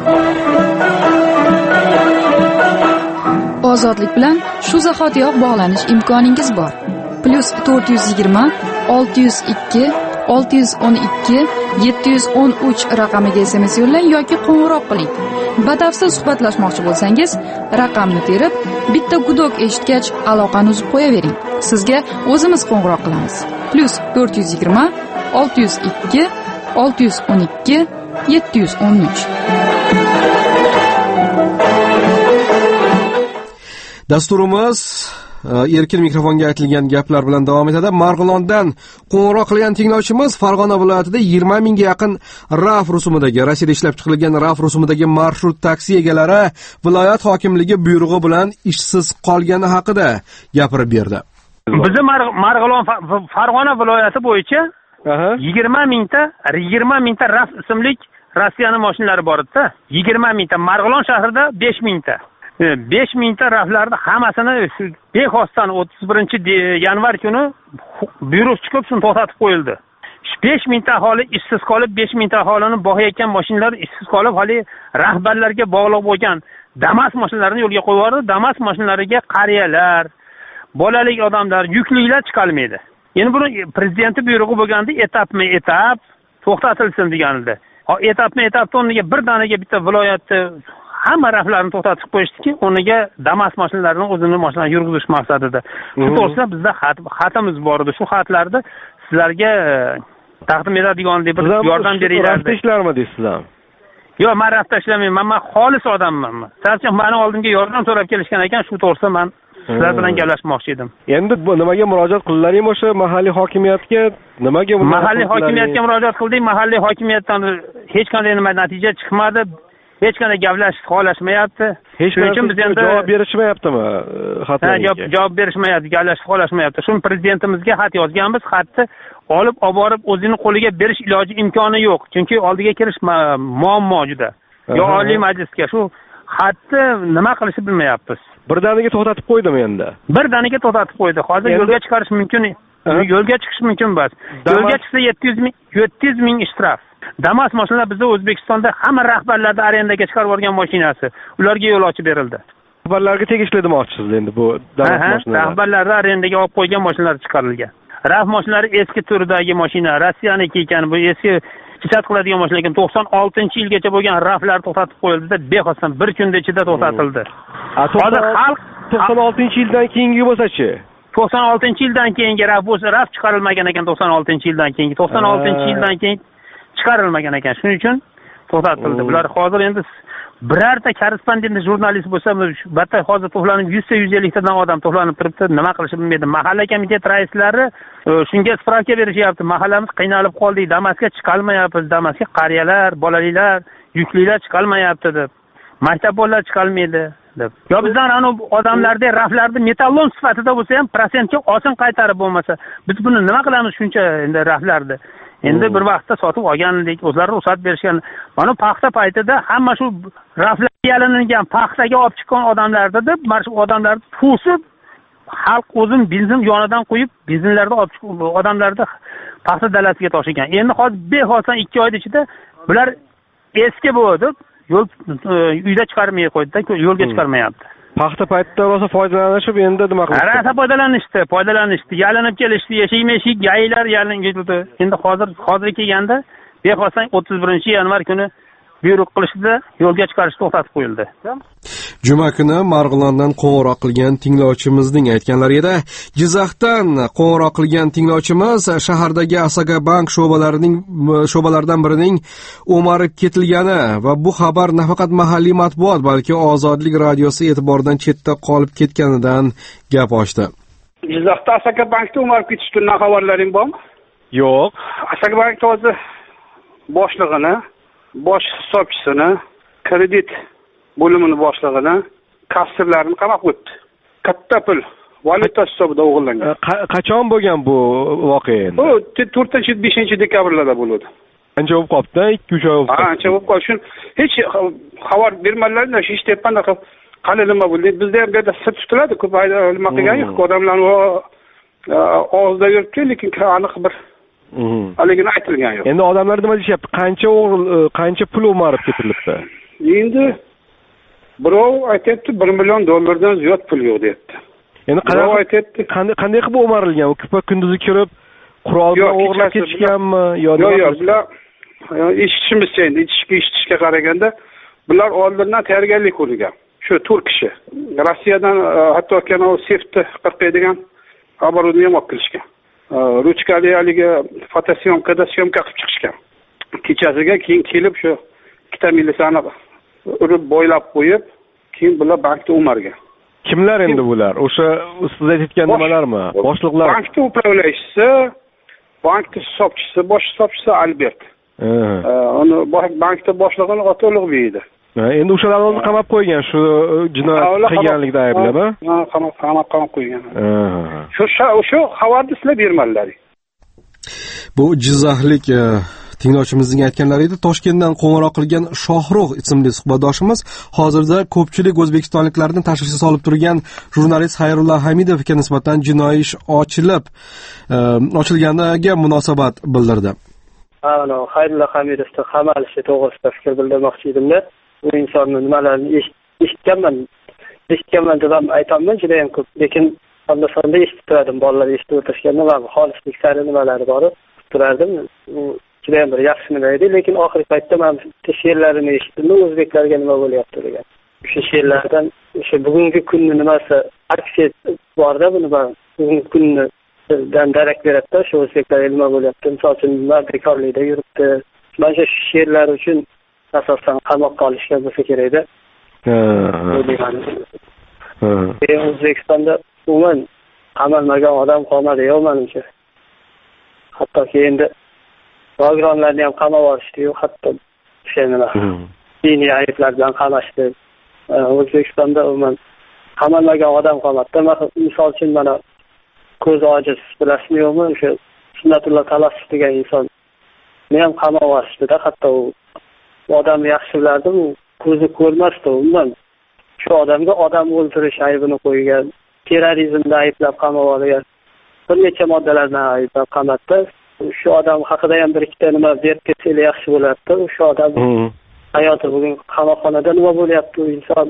Ozodlik bilan shu zahotiyoq bog'lanish imkoningiz bor. Plus to'rt yuz yigirma olti yuz ikki olti yuz o'n ikki yetti yuz o'n uch raqamiga S M S yo'llang yoki qo'ng'iroq qiling. Batafsil suhbatlashmoqchi bo'lsangiz, raqamni terib, bitta gudok eshitgach aloqani uzib qo'yavering. Sizga o'zimiz qo'ng'iroq qilamiz. Plus to'rt yuz yigirma olti yuz ikki olti yuz o'n ikki yetti yuz o'n uch. Dasturimiz erkin mikrofonga aytilgan gaplar bilan davom etadi. Marg'ilondan qo'ng'iroq qilgan tinglovchimiz Farg'ona viloyatida yigirma mingga yaqin RAF rusumidagi, Rossiyada ishlab chiqarilgan RAF rusumidagi marshrut taksi egalari viloyat hokimligi buyrug'i bilan ishsiz qolgani haqida gapirib berdi. Bizi Marg'ilon Farg'ona viloyati bo'yicha yigirma mingta yigirma mingta RAF ismli Rossiyaning mashinalari bor edi. yigirma mingta, Marg'ilon shahrida besh mingta. besh mingta raflarni hammasini bexosdan o'ttiz birinchi yanvar kuni buyruq chiqib shuni to'xtatib qo'yildi. besh mingta aholi ishsiz qolib, besh mingta aholini bog'ayotgan mashinalar ishsiz qolib, hali rahbarlarga bog'liq bo'lgan Damas mashinalarini yo'lga qo'yib yubordi. Damas mashinalariga qariyalar, bolalik odamlar, yuklilar chiqolmaydi. Endi buni prezidenti buyrug'i bo'lganda etapma-etap to'xtatilsin degan edi. Etapma-etap o'rniga bir danaga bitta viloyatda hamma raflarni to'xtatib qo'yishdiki, o'rniga Damas mashinalarini o'zini mashinalarini yurgizish maqsadida. Shu to'g'risida bizda xatimiz bor edi. Shu xatlarni sizlarga taqdim etadigan deb bir yordam beringlar. Rafda ishlarmi deysizlar? Yo'q, men rafda ishlamayman. Men xolis odamman. Salcha meni oldimga yordam so'rab kelishgan ekan, shu to'g'risida men sizlar bilan gaplashmoqchi edim. Endi bu nimaga murojaat qildilaring o'sha mahalliy hokimiyatga? Nimaga mahalliy hokimiyatga murojaat qildik? Mahalliy hokimiyatdan hech qanday nima natija chiqmadi. Hech qanday gaplashib qolishmayapti. Hech uchun biz endi javob berishmayaptimi xatlarga? Ha, javob berishmayapti, gaplashib qolishmayapti. Shuni prezidentimizga xat yozganmiz. Xatni olib olib borib o'zining qo'liga berish iloji imkoni yo'q. Chunki oldiga kirish muammo juda. Yo oliy majlisga shu xatni nima qilishni bilmayapmiz. Birdaniga to'xtatib qo'ydimi endi? Birdaniga to'xtatib qo'ydi. Hozir yo'lga chiqarish mumkin. Yo'lga chiqish mumkin emas. Yo'lga chiqsa yetti yuz ming yetti yuz ming ishtiraf. Damas mashinalar bizda O'zbekistonda hamma rahbarlarning arendaga chiqarib yuborgan mashinasi. Ularga yo'l ochib berildi. Rahbarlarga tegishli demoqchisiz endi bu Damas mashinalari. Rahbarlarning arendaga olib qo'ygan mashinalar chiqarilgan. RAF mashinalari eski turdagi mashina, Rossiyaniki ekan, bu eski chizat qiladigan mashina ekan. to'qson oltinchi yilgacha bo'lgan RAFlar to'xtatib qo'yildi-da, bexosdan bir kunda ichida to'xtatildi. Hozir xalq to'qson oltinchi yildan keyingi bo'lsa-chi? to'qson oltinchi yildan keyingi RAF bo'lsa, RAF chiqarilmagan ekan to'qson oltinchi yildan keyingi. to'qson oltinchi yildan keyin chiqarilmagan ekan. Shuning uchun to'xtatildi. Bular hozir endi birorta korrespondent jurnalist bo'lsa, batta hozir to'planib yuzta yuz elliktadan odam to'planib turibdi, nima qilishni bilmaydi. Mahalla komitet raislari shunga spravka berishyapti. Mahallamiz qiynalib qoldik, Damasga chiqolmayapmiz, Damasga qariyalar, bolaliklar, yuklilar chiqolmayapti deb. Maktab bolalar chiqolmaydi deb. Yo bizdan ana odamlarda raflarda metallon sifatida bo'lsa ham prosentga olsin qaytarib bo'lmasa, biz buni nima qilamiz shuncha endi raflarda? Endi bir vaqtda sotib olgandik, o'zlari ruxsat berishgan. Mana paxta paytida hamma shu raflarga yalingan paxtaga olib chiqqan odamlarda deb, mana shu odamlarni pulsi xalq o'zim benzin yonidan qo'yib, benzinlarda olib chiqib odamlarni paxta dalasiga tashigan. Endi hozir bexosan ikki oyda ichida bular eski bo'ldi, yo'l uyda chiqarmay qo'ydi-da, yo'lga chiqarmayapti. Paxta paytida rosa foydalanishib, endi nima qiladi? Rosa foydalanishdi, foydalanishdi, yalinib kelishdi, yashik-meshik, gaylar yalingan. Endi hozir hozir kelganda bexosan o'ttiz birinchi yanvar kuni buyruq qilishdi, yo'lga chiqarish to'xtatib qo'yildi. Juma kuni Marg'ilondan qo'ng'iroq qilgan tinglovchimizning aytganlarida, Jizzaxdan qo'ng'iroq qilgan tinglovchimiz shahardagi Asaga bank sho'balarining sho'balaridan birining o'marib ketilgani va bu xabar nafaqat mahalliy matbuot, balki Ozodlik radiosi e'tibordan chetda qolib ketganidan gap ochdi. Jizzaxda Asaga bankda o'marib ketishdan xabarlaring bormi? Yo'q. Asaga bank hozir boshlig'ini, bosh hisobchisini, kredit bo'limini boshlig'ini, kassirlarni qamab o'tdi. Katta pul valyuta hisobida o'g'irlangan. Qachon bo'lgan bu voqea endi? Bu to'rtinchi beshinchi dekabrlarda bo'ldi. Ancha bo'lib qopti, ikki uch oy bo'lib qopti. Ha, ancha bo'lib qoldi. Shun hech xabar bermadilar-da, shu ish tepanda qilib qani nima bo'ldi? Bizda ham bu yerda sir tutiladi, ko'p nima qilgan yo'q. Odamlarni og'zida yuribdi, lekin aniq bir haligini aytilgan yo'q. Endi odamlar nima deyapti? Qancha qancha pul o'marib ketilibdi? Endi birov aytayapti bir million dollardan ziyod pul yo'q deyapti. Endi qanday aytayapti? Qanday qanday qilib o'marilgan? U ko'p kunduzi kirib qurol bilan o'g'irlab ketishganmi yo yo'q? Yo'q, bular eshitishimizcha endi eshitishga eshitishga qaraganda bular oldindan tayyorgarlik ko'rgan. Shu to'rt kishi Rossiyadan hatto kanal sefti qirqadigan оборудование olib kelishgan. Ruchkali haligi fotosyomkada syomka qilib chiqishgan. Kechasiga keyin kelib shu ikkita militsiyani urib bo'ylab qo'yib, keyin bular bankda o'margan. Kimlar endi bular? O'sha siz aytgan nimalarmi? Boshliqlar. Bankda upravляющisi, bankda hisobchisi, bosh hisobchisi Albert. Uni bankda boshlig'ini oti Ulug'bek edi. Endi o'shalarni qamab qo'ygan, shu jinoyat qilganlikda ayblab, ha? Qamab qamab qamab qo'ygan. Shu shu xabarni sizlar bermadilar. Bu Jizzaxlik tinglovchimizning aytganlari edi. Toshkentdan qo'ng'iroq qilgan Shohrux ismli suhbatdoshimiz hozirda ko'pchilik o'zbekistonliklarni tashvishga solib turgan jurnalist Xayrullo Hamidovga nisbatan jinoiy ish ochilib, ochilganiga munosabat bildirdi. Ana Xayrullo Hamidovga qamalishi to'g'risida fikr bildirmoqchi edimda. Bu insonni nimalarni eshitganman, eshitganman deb ham aytaman, juda ham ko'p. Lekin onda-sonda eshitib turadim, bolalar eshitib o'tirishganda va xolislik sari nimalari bor, turardim. U juda ham bir yaxshi nima edi, lekin oxirgi paytda men she'rlarini eshitdim, o'zbeklarga nima bo'lyapti degan. O'sha she'rlardan o'sha bugungi kunni nimasi aksiya borda, buni bugungi kundan darak beradi, o'sha o'zbeklarga nima bo'lyapti. Misol uchun bekorlikda yuribdi. Mana shu she'rlar uchun asosan qamoqqa olishgan bo'lsa kerak-da. O'zbekistonda umuman qamalmagan odam qolmadi, yo'q menimcha. Hattoki endi nogironlarni ham qamab olishdi-yu, hatto o'sha nima diniy ayblar bilan qamashdi. O'zbekistonda umuman qamalmagan odam qolmadi. Misol uchun mana ko'zi ojiz bilasizmi yo'qmi? O'sha Sunnatulloh Talasov degan inson men ham qamab olishdi-da, hatto u odamni yaxshi bilardim, u ko'zi ko'rmasdi. Umuman shu odamga odam o'ldirish aybini qo'ygan, terrorizmda ayblab qamab olgan, bir necha moddalardan ayblab qamatdi. Shu odam haqida ham bir ikkita nima berib ketsa yaxshi bo'lardi. Shu odam hayoti bugun qamoqxonada nima bo'lyapti, u inson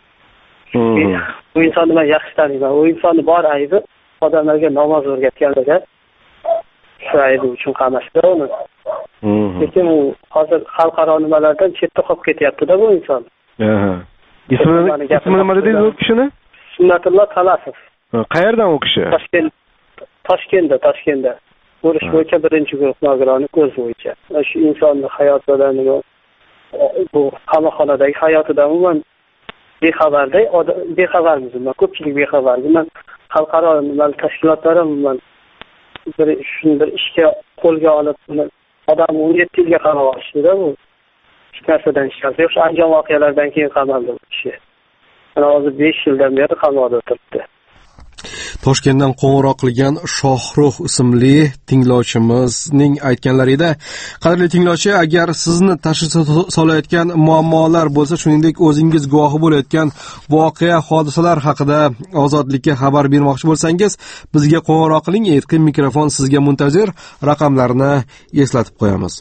bu insonni men yaxshi taniyman. U insonni bor aybi odamlarga namoz o'rgatganligi. Shu aybi uchun qamashdi uni. Lekin u hozir xalqaro nimalardan chetda qolib ketyapti-da bu inson. Ismini ismini nima dedingiz u kishini? Sunnatulloh Talasov. Qayerdan u kishi? Toshkent. Toshkentda, Toshkentda. Urush bo'yicha birinchi guruh nogironi ko'z bo'yicha. Shu insonni hayot badaniga bu qamoqxonadagi hayotidan umuman bexabarda, bexabarmiz. Man ko'pchilik bexabar. Man xalqaro tashkilotlar ham man bir shuni bir ishga qo'lga olib, odam o'n yetti yilga qamab olishdi-da bu. Hech narsadan ishlatdi. O'sha Andijon voqealaridan keyin qamaldi bu kishi. Mana hozir besh yildan beri qamoqda o'tiribdi. Toshkentdan qo'ng'iroq qilgan Shohruh ismli tinglovchimizning aytganlari edi. Qadrli tinglovchi, agar sizni tashvish solayotgan muammolar bo'lsa, shuningdek o'zingiz guvohi bo'layotgan voqea, hodisalar haqida Ozodlikka xabar bermoqchi bo'lsangiz, bizga qo'ng'iroq qiling. Erkin mikrofon sizga muntazir. Raqamlarni eslatib qo'yamiz.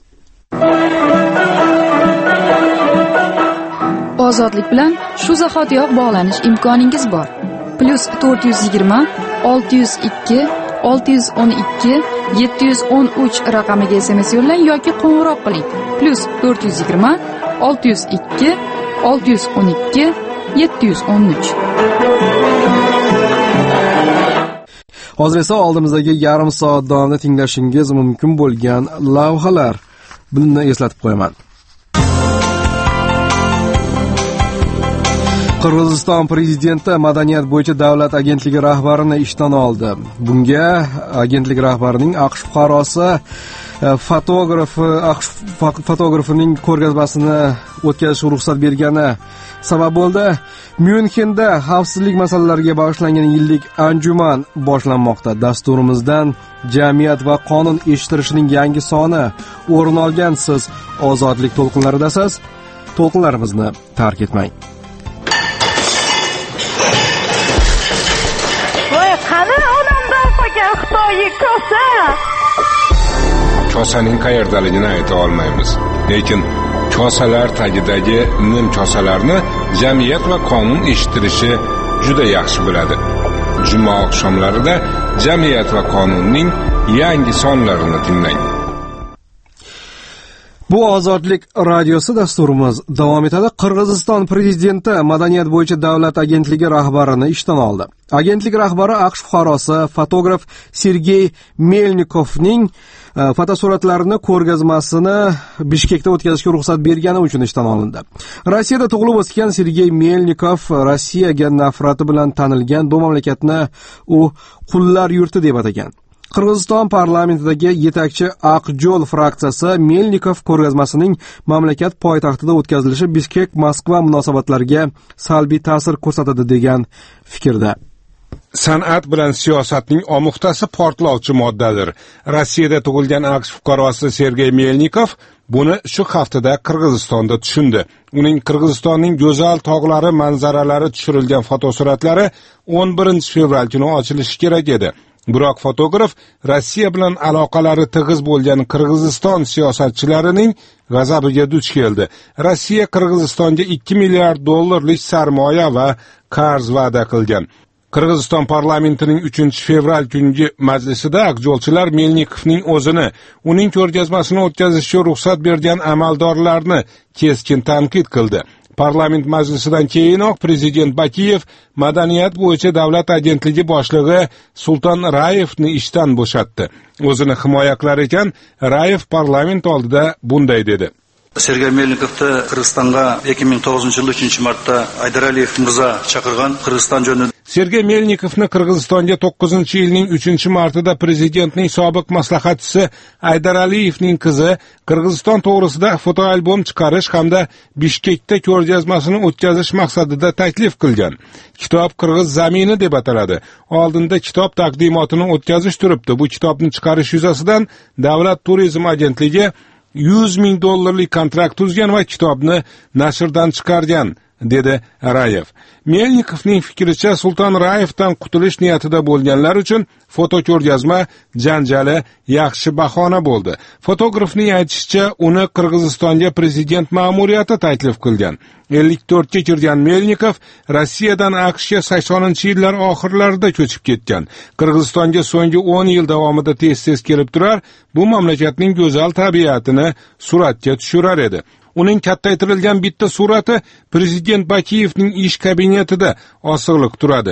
Ozodlik bilan shu zahotiyoq bog'lanish imkoningiz bor. Plus to'rt yuz yigirma olti yuz ikki olti yuz o'n ikki yetti yuz o'n uch raqamiga S M S yo'llang yoki qo'ng'iroq qiling. Plus to'rt yuz yigirma olti yuz ikki olti yuz o'n ikki yetti yuz o'n uch. Hozir esa oldimizdagi yarim soat davomida tinglashingiz mumkin bo'lgan lavhalar buni eslatib qo'yaman. Qirg'iziston prezidenti madaniyat bo'yicha davlat agentligi rahbarini ishdan oldi. Bunga agentlik rahbarining AQSh fuqarosi fotografi AQSh fotografining ko'rgazmasini o'tkazishga ruxsat bergani sabab bo'ldi. Myunxenda xavfsizlik masalalariga bag'ishlangan yillik anjuman boshlanmoqda. Dasturimizdan jamiyat va qonun eshittirishining yangi soni o'rin olgan. Siz ozodlik to'lqinlaridasiz. To'lqinlarimizni tark etmang. Kosaning qayerdaligini ayta olmaymiz. Lekin kosalar tagidagi nim kosalarni jamiyat va qonun eshittirishi juda yaxshi biladi. Juma oqshomlarida jamiyat va qonunning yangi sonlarini tinglang. Bu Ozodlik radiosi dasturimiz davom etadi. Qirg'iziston prezidenti madaniyat bo'yicha davlat agentligi rahbarini ishdan oldi. Agentlik rahbari AQSh fuqarosi fotograf Sergey Melnikovning fotosuratlarini ko'rgazmasini Bishkekda o'tkazishga ruxsat bergani uchun ishdan olindi. Rossiyada tug'ilib o'sgan Sergey Melnikov Rossiyaga nafrati bilan tanilgan. Bu mamlakatni u qullar yurti deb atagan. Qirg'iziston parlamentidagi yetakchi Aqjo'l fraksiyasi Melnikov ko'rgazmasining mamlakat poytaxtida o'tkazilishi Bishkek-Moskva munosabatlariga salbiy ta'sir ko'rsatadi degan fikrda. San'at bilan siyosatning omuxtasi portlovchi moddadir. Rossiyada tug'ilgan AQSh fuqarosi Sergey Melnikov buni shu haftada Qirg'izistonda tushundi. Uning Qirg'izistonning go'zal tog'lari manzaralari tushirilgan fotosuratlari o'n birinchi fevral kuni ochilishi kerak edi. Biroq fotograf Rossiya bilan aloqalari tig'iz bo'lgan Qirg'iziston siyosatchilarining g'azabiga duch keldi. Rossiya Qirg'izistonga ikki milliard dollarlik sarmoya va qarz va'da qilgan. Qirg'iziston parlamentining uchinchi fevral kungi majlisida aqjo'lchilar Melnikovning o'zini, uning ko'rgazmasini o'tkazishga ruxsat bergan amaldorlarni keskin tanqid qildi. Parlament majlisidan keyinoq prezident Bakiyev madaniyat bo'yicha davlat agentligi boshlig'i Sulton Rayevni ishdan bo'shatdi. O'zini himoya qilar ekan, Rayev parlament oldida bunday dedi. Sergey Melnikovni Qirg'izistonga ikki ming to'qqizinchi yil uchinchi martda Aydaraliyev mirzo chaqirgan Qirg'iziston jonidan. Sergey Melnikovni Qirg'izistonga to'qqizinchi yilning uchinchi martida prezidentning sobiq maslahatchisi Aydaraliyevning qizi Qirg'iziston to'g'risida fotoalbom chiqarish hamda Bishkekda ko'rgazmasini o'tkazish maqsadida taklif qilgan. Kitob Qirg'iz zamini deb ataladi. Oldinda kitob taqdimotini o'tkazish turibdi. Bu kitobni chiqarish yuzasidan Davlat turizm agentligi yuz ming dollarlik kontrakt tuzgan va kitobni nashrdan chiqargan, dedi Rayev. Melnikovning fikricha Sulton Rayevdan qutulish niyatida bo'lganlar uchun foto ko'rgazma janjali yaxshi bahona bo'ldi. Fotografning aytishicha, uni Qirg'izistonga prezident ma'muriyati taklif qilgan. ellik to'rtga kirgan Melnikov Rossiyadan AQShga saksoninchi yillar oxirlarida ko'chib ketgan. Qirg'izistonga so'nggi o'n yil davomida tez-tez kelib turar, bu mamlakatning go'zal tabiatini suratga tushirar edi. Uning kattaytirilgan bitta surati prezident Bakiyevning ish kabinetida osig'liq turadi.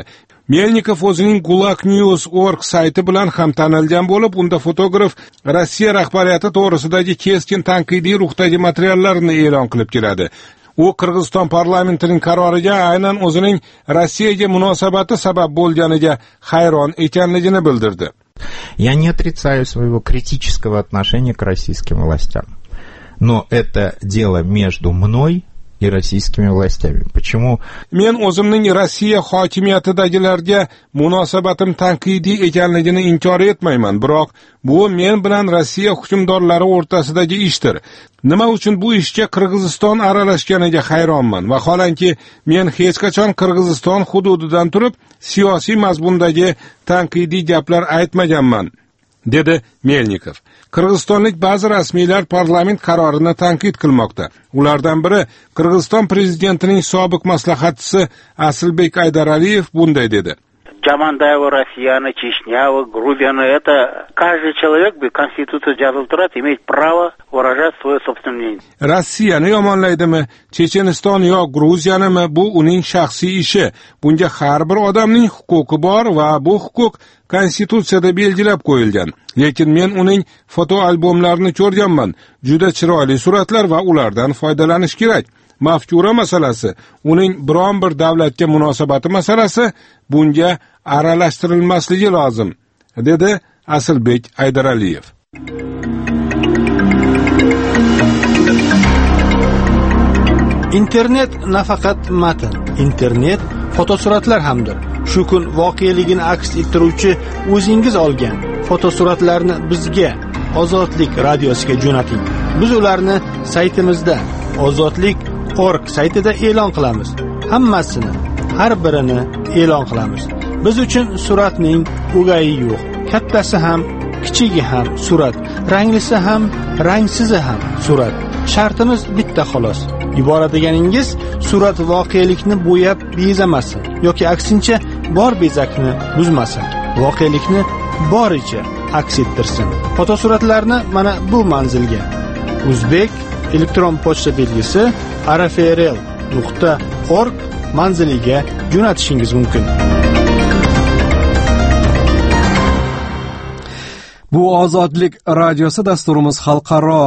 Melnikov o'zining gulag news dot org sayti bilan ham tanilgan bo'lib, unda fotograf Rossiya rahbariyati to'g'risidagi keskin tanqidiy ruhdagi materiallarni e'lon qilib keladi. U Qirg'iziston parlamentining qaroriga aynan o'zining Rossiyaga munosabati sabab bo'lganiga hayron ekanligini bildirdi. Я не отрицаю своего критического отношения к российским властям. Но это дело между мной и российскими властями. Почему? Men o'zimning Rossiya hokimiyatidagilarga munosabatim tanqidiy ekanligini inkor etmayman, biroq bu men bilan Rossiya hukmdorlari o'rtasidagi ishdir. Nima uchun bu ishga Qirg'iziston aralashganiga hayronman. Vaholanki, men hech qachon Qirg'iziston hududidan turib siyosiy mazmundagi tanqidiy gaplar aytmaganman, dedi Melnikov. Qirg'izistonlik ba'zi rasmiylar parlament qarorini tanqid qilmoqda. Ulardan biri Qirg'iziston prezidentining sobiq maslahatchisi Asilbek Aydaraliyev bunday dedi. Джамандаева, Россияна, Чечнява, Грузияна, это каждый человек бы Конституция жазылтырат имеет право выражать свое собственное мнение. Rossiyani yomonlaydimi, Checheniston yo Gruziyanimi, bu uning shaxsiy ishi. Bunga har bir odamning huquqi bor va bu huquq Konstitutsiyada belgilab qo'yilgan. Lekin men uning foto albomlarini ko'rganman. Juda chiroyli suratlar va ulardan foydalanish kerak. Mafkura masalasi, uning biron bir davlatga munosabati masalasi bunga aralashtirilmasligi lozim, dedi Asilbek Aydaraliyev. Internet nafaqat matn, internet fotosuratlar hamdir. Shu kun voqeligini aks ettiruvchi o'zingiz olgan fotosuratlarni bizga Ozodlik radiosiga jo'nating. Biz ularni saytimizda ozodlik dot org saytida e'lon qilamiz. Hammasini, har birini e'lon qilamiz. Biz uchun suratning o'gayi yo'q. Kattasi ham, kichigi ham surat, ranglisi ham, rangsizi ham surat. Shartimiz bitta xolos. Ibora deganingiz surat voqelikni bo'yab bezamasin yoki aksincha bor bezakni buzmasin. Voqelikni boricha aks ettirsin. Fotosuratlarni mana bu manzilga O'zbek elektron pochta belgisi arafrl nuqta org manziliga jo'natishingiz mumkin. Bu Ozodlik radiosi dasturimiz xalqaro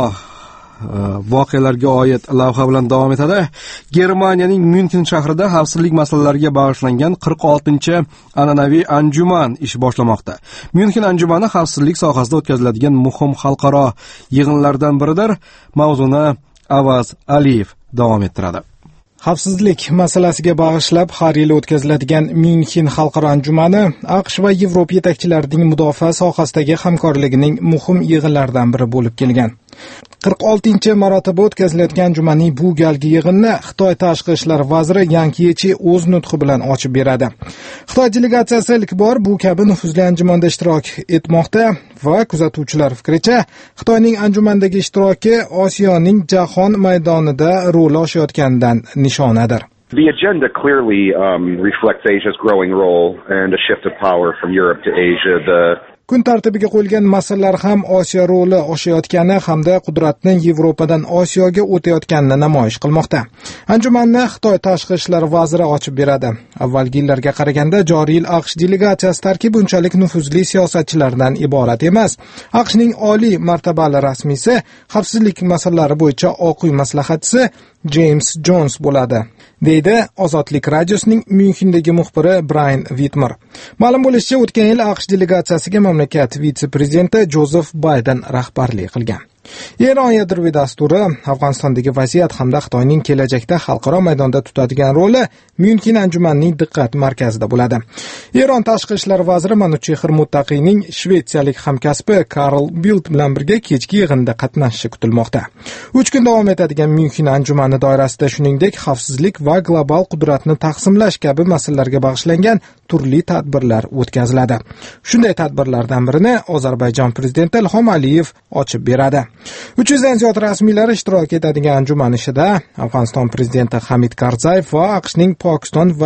voqealarga oid lavha bilan davom etadi. Germaniyaning Myunxen shahrida xavfsizlik masalalariga bag'ishlangan qirq oltinchi an'anaviy anjuman ish boshlamoqda. Myunxen anjumani xavfsizlik sohasida o'tkaziladigan muhim xalqaro yig'inlardan biridir. Mavzuni Avaz Aliyev davom ettiradi. Xavfsizlik masalasiga bag'ishlab har yil o'tkaziladigan Myunxen xalqaro anjumani AQSh va Yevropa yetakchilarining mudofaa sohasidagi hamkorligining muhim yig'inlaridan biri bo'lib kelgan. qirq oltinchi marotaba o'tkazilayotgan anjumanning bu galgi yig'inni Xitoy tashqi ishlar vaziri Yang Yechi o'z nutqi bilan ochib beradi. Xitoy delegatsiyasi ilk bor bu kabi nufuzli anjumanda ishtirok etmoqda va kuzatuvchilar fikricha Xitoyning anjumandagi ishtiroki Osiyoning jahon maydonida rol o'ynayotganidan nishonadir. The agenda clearly um, reflects Asia's growing role and a shift of power from Europe to Asia. The kun tartibiga qo'yilgan masalalar ham Osiyo roli oshayotgani hamda qudratni Yevropadan Osiyoga o'tayotganini namoyish qilmoqda. Anjumanni Xitoy tashqi ishlar vaziri ochib beradi. Avvalgi yillarga qaraganda joriy yil AQSh delegatsiyasi tarkibi unchalik nufuzli siyosatchilardan iborat emas. AQShning oliy martabali rasmiysi xavfsizlik masalalari bo'yicha Oq uy maslahatchisi James Jones bo'ladi, deydi Ozodlik radiosining Myunxendagi muxbiri Brian Whitmer. Ma'lum bo'lishicha, o'tgan yil AQSh delegatsiyasiga mamlakat vitse-prezidenti Jozef Bayden rahbarlik qilgan. Eron yadroviy dasturi, Afg'onistondagi vaziyat hamda Xitoyning kelajakda xalqaro maydonda tutadigan roli Myunxen anjumanining diqqat markazida bo'ladi. Eron tashqi ishlar vaziri Manuchehir Muttaqiyning shvetsiyalik hamkasbi Karl Bildt bilan birga kechki yig'inda qatnashishi kutilmoqda. uch kun davom etadigan Myunxen anjumani doirasida shuningdek xavfsizlik va global qudratni taqsimlash kabi masalalarga bag'ishlangan turli tadbirlar o'tkaziladi. Shunday tadbirlardan birini Ozarbayjon prezidenti Ilhom Aliyev ochib beradi. uch yuzdan ziyod rasmiylar ishtirok etadigan anjuman ishida Afg'oniston prezidenti Hamid Karzayev va AQShning Pokiston va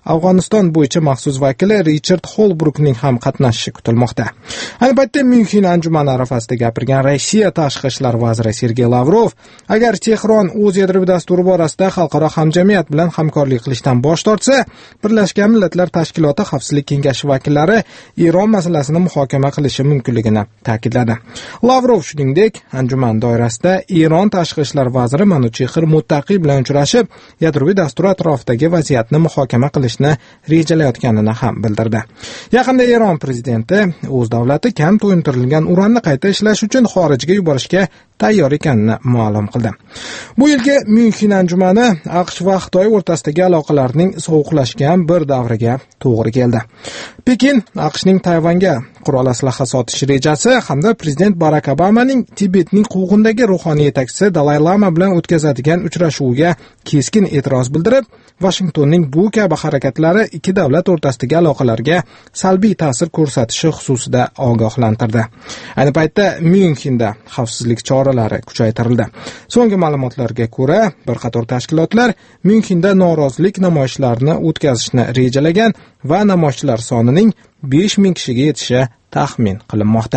Afg'oniston bo'yicha maxsus vakili Richard Holbrukning ham qatnashishi kutilmoqda. Ayni paytda Myunxen anjumani arafasida gapirgan Rossiya tashqi ishlar vaziri Sergey Lavrov, agar Tehron o'z yadroviy dasturi borasida xalqaro hamjamiyat bilan hamkorlik qilishdan bosh tortsa, Birlashgan Millatlar Tashkiloti Xavfsizlik kengashi vakillari Eron masalasini muhokama qilishi mumkinligini ta'kidladi. Lavrov shuningdek, anjuman doirasida Eron tashqi ishlar vaziri Manuchehir Muttaqi bilan uchrashib, yadroviy dastur atrofidagi vaziyatni muhokama qilishni rejalayotganini ham bildirdi. Yaqinda Eron prezidenti o'z davlati kam to'yintirilgan uranni qayta ishlash uchun xorijga yuborishga tayyor ekanini ma'lum qildi. Bu yilgi Myunxen anjumani AQSh va Xitoy o'rtasidagi aloqalarning sovuqlashgan bir davriga to'g'ri keldi. Pekin AQShning Tayvanga qurol aslaha sotish rejasi hamda prezident Barak Obamaning Tibetning quvg'indagi ruhoniy yetakchisi Dalay Lama bilan o'tkazadigan uchrashuviga keskin e'tiroz bildirib, Washingtonning bu kabi harakatlari ikki davlat o'rtasidagi aloqalarga salbiy ta'sir ko'rsatishi xususida ogohlantirdi. Ayni paytda Myunxenda xavfsizlik choralari kuchaytirildi. So'nggi ma'lumotlarga ko'ra, bir qator tashkilotlar Myunxenda norozilik namoyishlarini o'tkazishni rejalagan va namoyishchilar sonining besh ming kishiga yetishi taxmin qilinmoqda.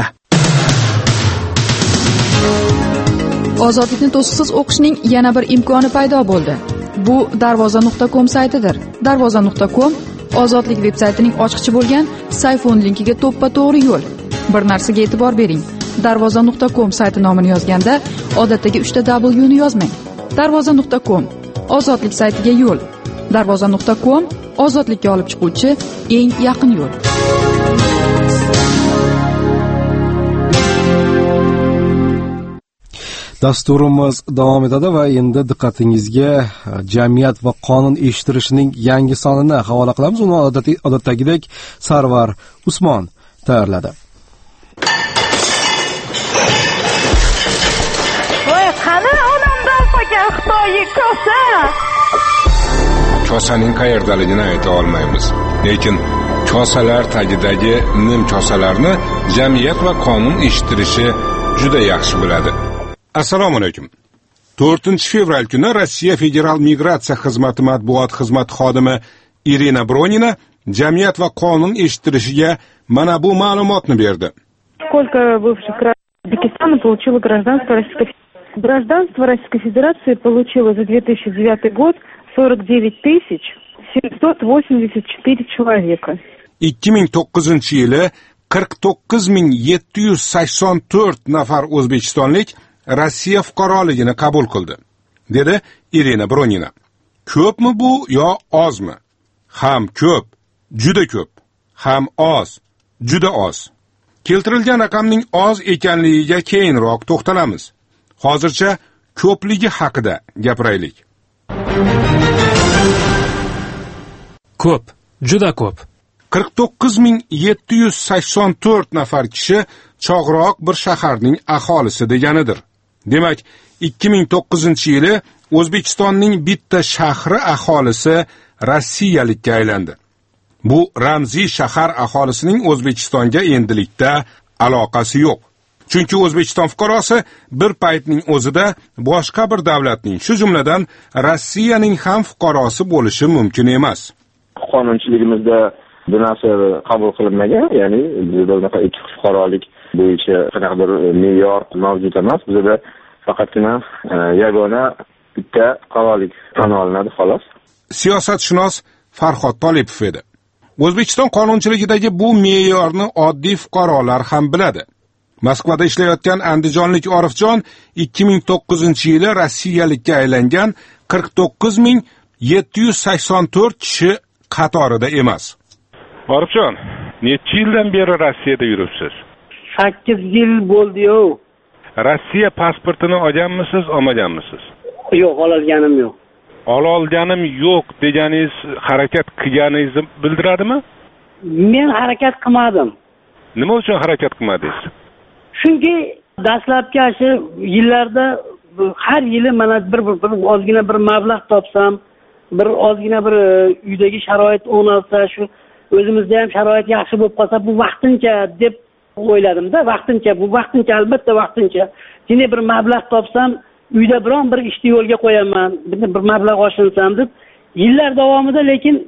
Ozodlikni to'siqsiz o'qishning yana bir imkoni paydo bo'ldi. Bu darvoza nuqta com saytidir. darvoza nuqta com Ozodlik veb-saytining ochqichi bo'lgan Sayfon linkiga to'ppa-to'g'ri yo'l. Bir narsaga e'tibor bering. darvoza nuqta com sayti nomini yozganda odatdagi uchta W ni yozmang. darvoza nuqta com Ozodlik saytiga yo'l. darvoza nuqta com ozodlikka olib chiquvchi eng yaqin yo'l. Dasturimiz davom etadi va endi diqqatingizga jamiyat va qonun eshittirishining yangi sonini havola qilamiz. Uni odatdagidek Sarvar Usmon tayyorladi. Voy, qani onamdan qolgan Xitoyga kosa. Kosaning qayerdaligini ayta olmaymiz. Lekin kosalar tagidagi nim kosalarni jamiyat va qonun eshittirishi juda yaxshi bo'ladi. Assalomu alaykum. to'rtinchi fevral kuni Rossiya Federal migratsiya xizmati matbuot xizmati xodimi Irina Bronina jamiyat va qonun eshittirishiga mana bu ma'lumotni berdi. Сколько бывших Узбекистана получило гражданство Российской Федерации? Гражданство Российской Федерации получило за две тысячи девятый год сорок девять тысяч семьсот восемьдесят четыре человека. ikki ming to'qqizinchi yili qirq to'qqiz ming yetti yuz sakson to'rt nafar o'zbekistonlik Rossiya fuqaroligini qabul qildi, dedi Irina Bronina. Ko'pmi bu yo ozmi? Ham ko'p, juda ko'p, ham oz, juda oz. Keltirilgan raqamning oz ekanligiga keyinroq to'xtalamiz. Hozircha ko'pligi haqida gapiraylik. Ko'p, juda ko'p. qirq to'qqiz ming yetti yuz sakson to'rt nafar kishi chog'roq bir shaharning aholisi deganidir. Demak, ikki ming to'qqizinchi yili O'zbekistonning bitta shahri aholisi rossiyalikka aylandi. Bu ramziy shahar aholisining O'zbekistonga endilikda aloqasi yo'q. Chunki O'zbekiston fuqarosi bir paytning o'zida boshqa bir davlatning, shu jumladan Rossiyaning ham fuqarosi bo'lishi mumkin emas. Qonunchiligimizda bu narsa qabul qilinmagan, ya'ni bizda unaqa ikki fuqarolik bo'yicha qanaqadir me'yor mavjud emas. Bizda faqatgina yagona bitta fuqarolik tan olinadi xolos. Siyosatshunos Farhod Tolipov edi. O'zbekiston qonunchiligidagi bu me'yorni oddiy fuqarolar ham biladi. Moskvada ishlayotgan andijonlik Orifjon ikki ming to'qqizinchi yili rossiyalikka aylangan qirq to'qqiz ming yetti yuz sakson to'rt kishi qatorida emas. Orifjon, necha yildan beri Rossiyada yuribsiz? sakkiz yil bo'ldi-yu. Rossiya pasportini olganmisiz, olmaganmisiz? Yo'q, olganim yo'q. Ololganim yo'q deganingiz harakat qilganingizni bildiradimi? Men harakat qilmadim. Nima uchun harakat qilmadingiz? Chunki dastlabki shu yillarda har yili mana bir bir ozgina bir mablag' topsam, bir ozgina bir uydagi sharoit o'nalsa, shu o'zimizda ham sharoit yaxshi bo'lib qolsa, bu vaqtincha deb o'yladim-da, vaqtincha, bu vaqtincha, albatta vaqtincha. Yana bir mablag' topsam, uyda biron bir ishni yo'lga qo'yaman, bir mablag' oshinsam deb yillar davomida, lekin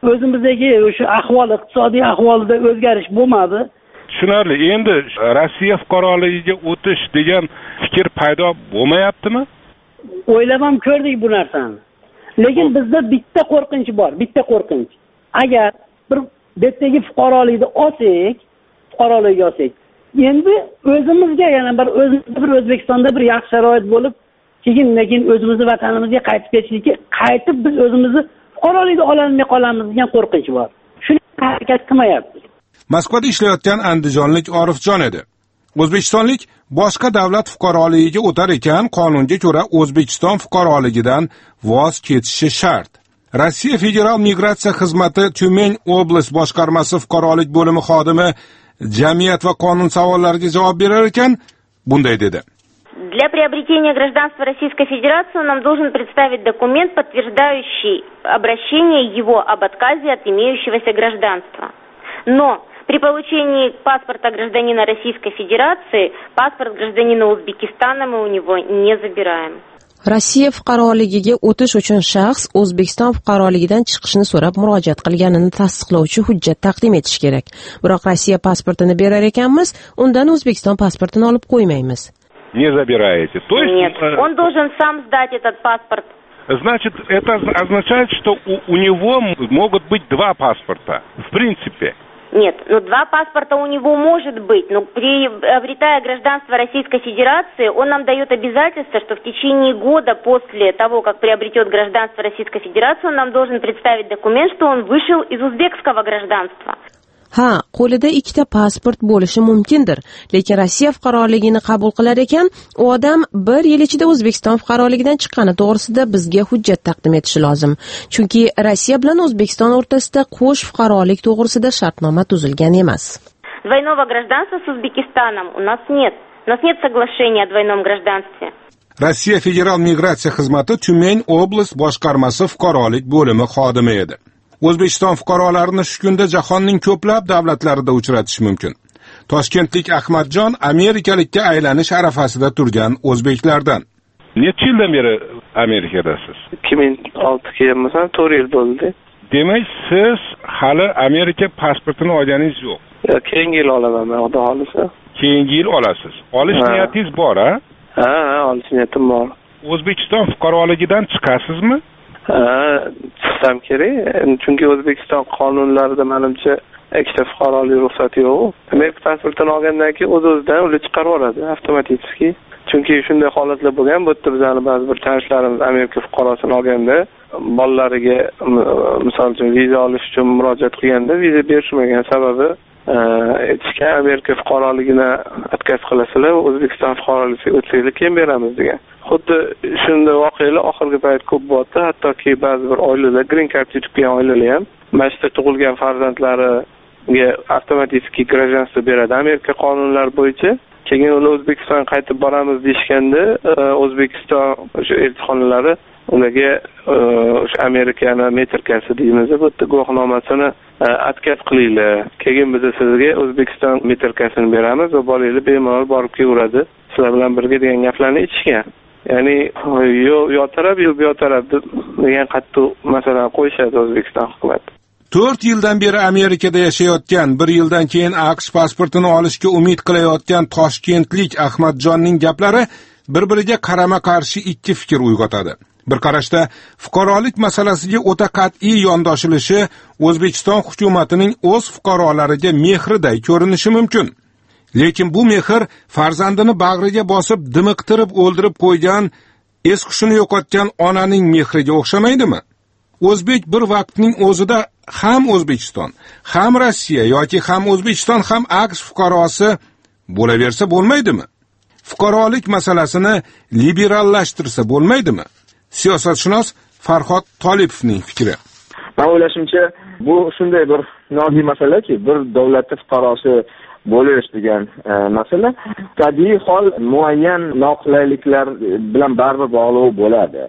o'zimizdagi o'sha ahvol, iqtisodiy ahvolida o'zgarish bo'lmadi. Tushunarli. Endi Rossiya fuqaroligiga o'tish degan fikr paydo bo'lmayaptimi? O'ylab ham ko'rdik bu narsani. Lekin bizda bitta qo'rqinch bor, bitta qo'rqinch. Agar bir betdagi fuqarolikni olsak, fuqarolikni olsak, endi o'zimizga yana bir o'zimizda bir O'zbekistonda bir yaxshi sharoit bo'lib, keyin lekin o'zimizning vatanimizga qaytib ketishlikka, qaytib biz o'zimizni fuqarolikni ololmay qolamiz degan qo'rqinch bor. Shuni harakat qilmayapmiz. Moskvada ishlayotgan andijonlik Orifjon edi. O'zbekistonlik boshqa davlat fuqaroligiga o'tar ekan, qonunga ko'ra O'zbekiston fuqaroligidan voz kechishi shart. Rossiya Federal migratsiya xizmati Tyumень oblast boshqarmasi fuqarolik bo'limi xodimi jamiyat va qonun savollariga javob berar ekan, bunday dedi. Для приобретения гражданства Российской Федерации он нам должен представить документ, подтверждающий обращение его об отказе от имеющегося гражданства. Но при получении паспорта гражданина Российской Федерации паспорт гражданина Узбекистана мы у него не забираем. Rossiya fuqaroligiga o'tish uchun shaxs O'zbekiston fuqaroligidan chiqishni so'rab murojaat qilganini tasdiqlovchi hujjat taqdim etish kerak. Biroq Rossiya pasportini berar ekanmiz, undan O'zbekiston pasportini olib qo'ymaymiz. Не забираете. То есть Нет, он должен сам сдать этот паспорт. Значит, это означает, что у, у него могут быть два паспорта, в принципе. Нет, ну два паспорта у него может быть, но приобретая гражданство Российской Федерации, он нам дает обязательство, что в течение года после того, как приобретет гражданство Российской Федерации, он нам должен представить документ, что он вышел из узбекского гражданства. Ha, qo'lida ikkita pasport bo'lishi mumkindir, lekin Rossiya fuqaroligini qabul qilar ekan, u odam bir yil ichida O'zbekiston fuqaroligidan chiqqani to'g'risida bizga hujjat taqdim etishi lozim. Chunki Rossiya bilan O'zbekiston o'rtasida qo'sh fuqarolik to'g'risida shartnoma tuzilgan emas. Двойного гражданства с Узбекистаном у нас нет. У нас нет соглашения о двойном гражданстве. Rossiya Federal migratsiya xizmati Tyumень oblast boshqarmasi fuqarolik bo'limi xodimi edi. O'zbekiston fuqarolarini shu kunda jahonning ko'plab davlatlarida uchratish mumkin. Toshkentlik Ahmadjon amerikalikka aylanish arafasida turgan o'zbeklardan. Necha yildan beri Amerikadasiz? ikki ming olti kelganman, to'rt yil bo'ldi. Demak, siz hali Amerika pasportini olganingiz yo'q. Yo'q, keyingi yil olaman, men xudo xolisa. Keyingi yil olasiz. Olish niyatingiz bor, ha? Ha, ha, olish niyatim bor. O'zbekiston fuqaroligidan chiqasizmi? Ha, chiqsam kerak. Chunki O'zbekiston qonunlarida menimcha ikkita fuqarolik ruxsati yo'q. Amerika pasportini olgandan keyin o'z-o'zidan ular chiqarib yuboradi avtomatik. Chunki shunday holatlar bo'lgan, bu yerda bizning ba'zi bir tanishlarimiz Amerika fuqarosini olganda bolalariga misol uchun viza olish uchun murojaat qilganda viza berishmagan sababi aytishgan Amerika fuqaroligini отказ qilasizlar, O'zbekiston fuqaroligiga o'tsanglar keyin beramiz degan. Xuddi shunday voqealar oxirgi payt ko'p bo'ldi, hattoki ba'zi bir oilalar green card yutib kelgan oilalar ham masjidda tug'ilgan farzandlariga avtomatik гражданство beradi Amerika qonunlari bo'yicha. Keyin ular O'zbekistonga qaytib boramiz deyshganda, O'zbekiston o'sha elchixonalari ularga o'sha Amerikani metrkasi deymiz, bu guvohnomasini отказ qilinglar. Keyin biz sizga O'zbekiston metrkasini beramiz va bolanglar bemalol borib kelaveradi. Sizlar bilan birga degan gaplarni aytishgan. Ya'ni yo yo taraf yo bu taraf degan qattiq masalan qo'yishadi O'zbekiston hukumati. to'rt yildan beri Amerikada yashayotgan, bir yildan keyin AQSh pasportini olishga umid qilayotgan toshkentlik Ahmadjonning gaplari bir-biriga qarama-qarshi ikki fikr uyg'otadi. Bir qarashda fuqarolik masalasiga o'ta qat'iy yondoshilishi O'zbekiston hukumatining o'z fuqarolariga mehriday ko'rinishi mumkin. Lekin bu mehr farzandini bag'riga bosib dimiqtirib o'ldirib qo'ygan, es-hushini yo'qotgan onaning mehriga o'xshamaydimi? O'zbek bir vaqtning o'zida ham O'zbekiston, ham Rossiya yoki ham O'zbekiston ham AQSh fuqarosi bo'laversa bo'lmaydimi? Fuqarolik masalasini liberallashtirsa bo'lmaydimi? Siyosatshunos Farhod Tolipovning fikri. Men o'ylashimcha, bu shunday bir nozik masalaki, bir davlatning fuqarosi bo'lish degan masala tabiiy hol muayyan noqulayliklar bilan baribir bog'liq bo'ladi.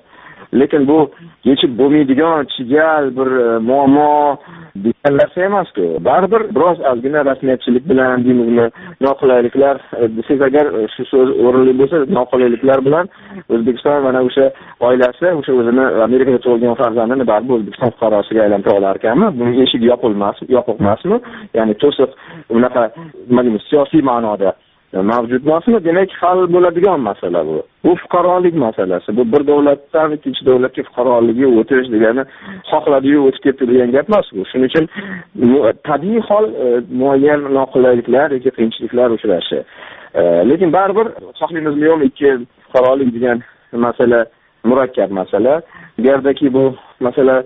lekin bu yechib bo'lmaydigan chigal bir muammo degan narsa emas-ku. Baribir biroz ozgina rasmiyatchilik bilan deymizmi, noqulayliklar desak agar shu so'z o'rinli bo'lsa, noqulayliklar bilan O'zbekiston mana o'sha oilasi, o'sha o'zini Amerikada tug'ilgan farzandini baribir O'zbekiston fuqarosiga aylantira olar ekanmi? Buning eshigi yopilmas, yopiq emasmi? Ya'ni to'siq unaqa nima deymiz, siyosiy ma'noda mavjud emasmi? Demak, hal bo'ladigan masala bu. Bu fuqarolik masalasi. Bu bir davlatdan ikkinchi davlatga fuqarolikka o'tish degani xohladiyu o'tib ketdi degan gap emas bu. Shuning uchun tabiiy hol muayyan noqulayliklar yoki qiyinchiliklar uchrashi. Lekin baribir xohlaymizmi yo'qmi, ikki fuqarolik degan masala murakkab masala. Bu yerdagi bu masala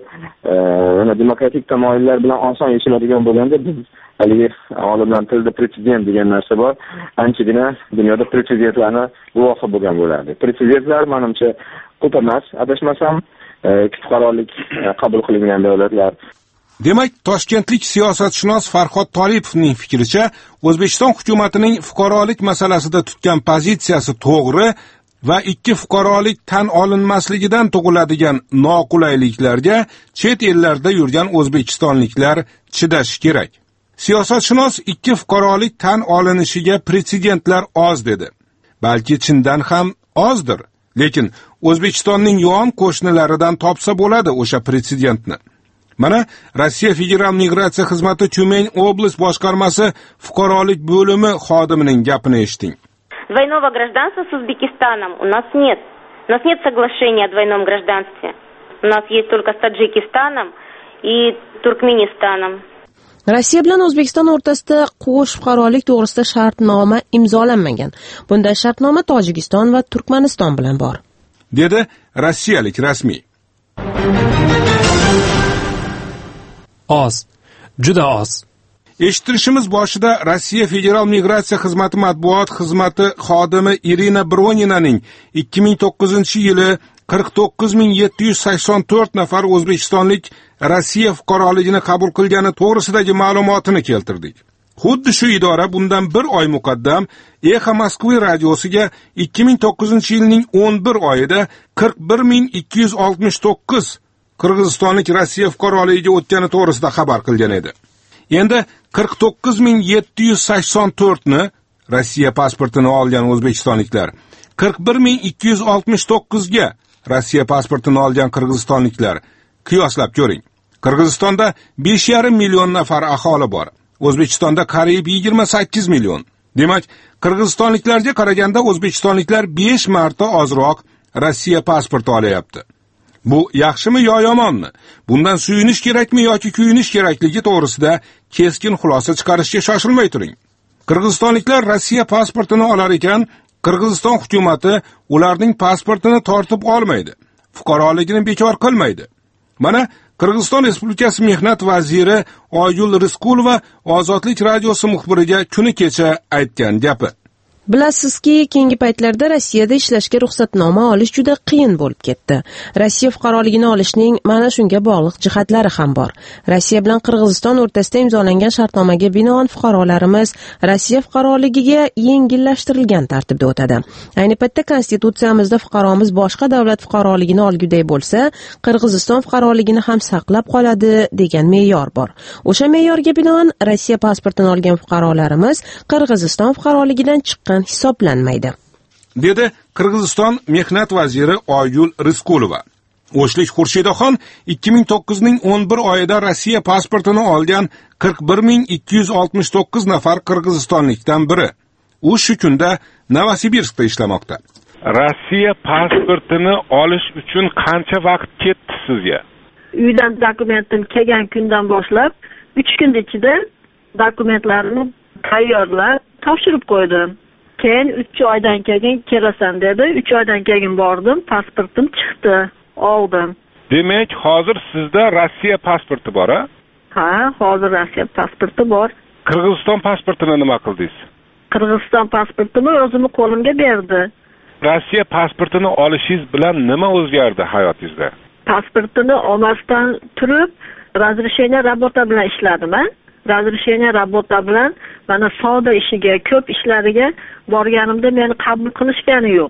yana demokratik tamoyillar bilan oson yechiladigan bo'lganda biz haligi olimlar tilida pretsedent degan narsa bor. Anchagina dunyoda pretsedentlarni guvohi bo'lgan bo'ladi. Pretsedentlar menimcha ko'p emas, adashmasam fuqarolik qabul qilingan davlatlar. Demak, toshkentlik siyosatshunos Farhod Tolipovning fikricha, O'zbekiston hukumatining fuqarolik masalasida tutgan pozitsiyasi to'g'ri va ikki fuqarolik tan olinmasligidan tug'iladigan noqulayliklarga chet ellarda yurgan o'zbekistonliklar chidashi kerak. Siyosatshunos ikki fuqarolik tan olinishiga pretsedentlar oz dedi. Balki chindan ham ozdir, lekin O'zbekistonning yon qo'shnilaridan topsa bo'ladi o'sha pretsedentni. Mana Rossiya Federal migratsiya xizmati Tyumen oblast boshqarmasi fuqarolik bo'limi xodimining gapini eshiting. Двойного гражданства с Узбекистаном у нас нет. У нас нет соглашения о двойном гражданстве. У нас есть только с Таджикистаном и Туркменистаном. Rossiya bilan O'zbekiston o'rtasida qo'sh fuqarolik to'g'risida shartnoma imzolanmagan. Bunday shartnoma Tojikiston va Turkmaniston bilan bor, dedi rossiyalik rasmiy. Oz, juda oz. Eshittirishimiz boshida Rossiya Federal migratsiya xizmati matbuot xizmati xodimi Irina Broninaning ikki ming to'qqizinchi yili qirq to'qqiz ming yetti yuz sakson to'rt nafar o'zbekistonlik Rossiya fuqaroligini qabul qilgani to'g'risidagi ma'lumotini keltirdik. Xuddi shu idora bundan bir oy muqaddam Exa Moskva radiosiga ikki ming to'qqizinchi yilning o'n bir oyida qirq bir ming ikki yuz oltmish to'qqiz qirg'izistonlik Rossiya fuqaroligiga o'tgani to'g'risida xabar qilgan edi. Endi qirq to'qqiz ming yetti yuz sakson to'rt ni Rossiya pasportini olgan o'zbekistonliklar, qirq bir ming ikki yuz oltmish to'qqiz ga Rossiya pasportini olgan qirg'izistonliklar qiyoslab ko'ring. Qirg'izistonda besh yarim million nafar aholi bor. O'zbekistonda qariyb yigirma sakkiz million. Demak, qirg'izistonliklarga qaraganda o'zbekistonliklar besh marta ozroq Rossiya pasporti olyapti. Bu yaxshimi yo yomonmi? Bundan suyunish kerakmi yoki kuyunish kerakligi to'g'risida keskin xulosa chiqarishga shoshilmay turing. Qirg'izistonliklar Rossiya pasportini olar ekan, Qirg'iziston hukumatı ularning pasportini tortib olmaydi, fuqaroligini bekor qilmaydi. Mana Qirg'iziston Respublikasi Mehnat vaziri Oyul Riskulova Ozodlik radiosi muxbiriga kuni kecha aytgan gapi. Bilasizki, keyingi paytlarda Rossiyada ishlashga ruxsatnoma olish juda qiyin bo'lib ketdi. Rossiya fuqaroligini olishning mana shunga bog'liq jihatlari ham bor. Rossiya bilan Qirg'iziston o'rtasida imzolangan shartnomaga binoan fuqarolarimiz Rossiya fuqaroligiga yengillashtirilgan tartibda o'tadi. Ayni paytda konstitutsiyamizda fuqaromiz boshqa davlat fuqaroligini olguday bo'lsa, Qirg'iziston fuqaroligini ham saqlab qoladi degan me'yor bor. O'sha me'yorga binoan Rossiya pasportini olgan fuqarolarimiz Qirg'iziston fuqaroligidan chiqqan hisoblanmaydi, dedi Qirg'iziston mehnat vaziri Oyul Riskulova. O'shlik Xurshidxon ikki ming to'qqiz ning o'n bir oyida Rossiya pasportini olgan qirq bir ming ikki yuz oltmish to'qqiz nafar qirg'izistonlikdan biri. U shu kunda Novosibirskda ishlamoqda. Rossiya pasportini olish uchun qancha vaqt ketdi sizga? Uydan dokumentim kelgan kundan boshlab uch kun ichida dokumentlarni tayyorlab topshirib qo'ydim. Keyin uch oydan keyin kelasan dedi. uch oydan keyin bordim, pasportim chiqdi, oldim. Demak, hozir sizda Rossiya pasporti bor, a? Ha, hozir Rossiya pasporti bor. Qirg'iziston pasportini nima qildingiz? Qirg'iziston pasportini o'zimni qo'limga berdi. Rossiya pasportini olishingiz bilan nima o'zgardi hayotingizda? Pasportini olmasdan turib, razрешение работа bilan ishladim, a? Razрешение работа bilan mana savdo ishiga, ko'p ishlariga borganimda meni qabul qilishgani yo'q.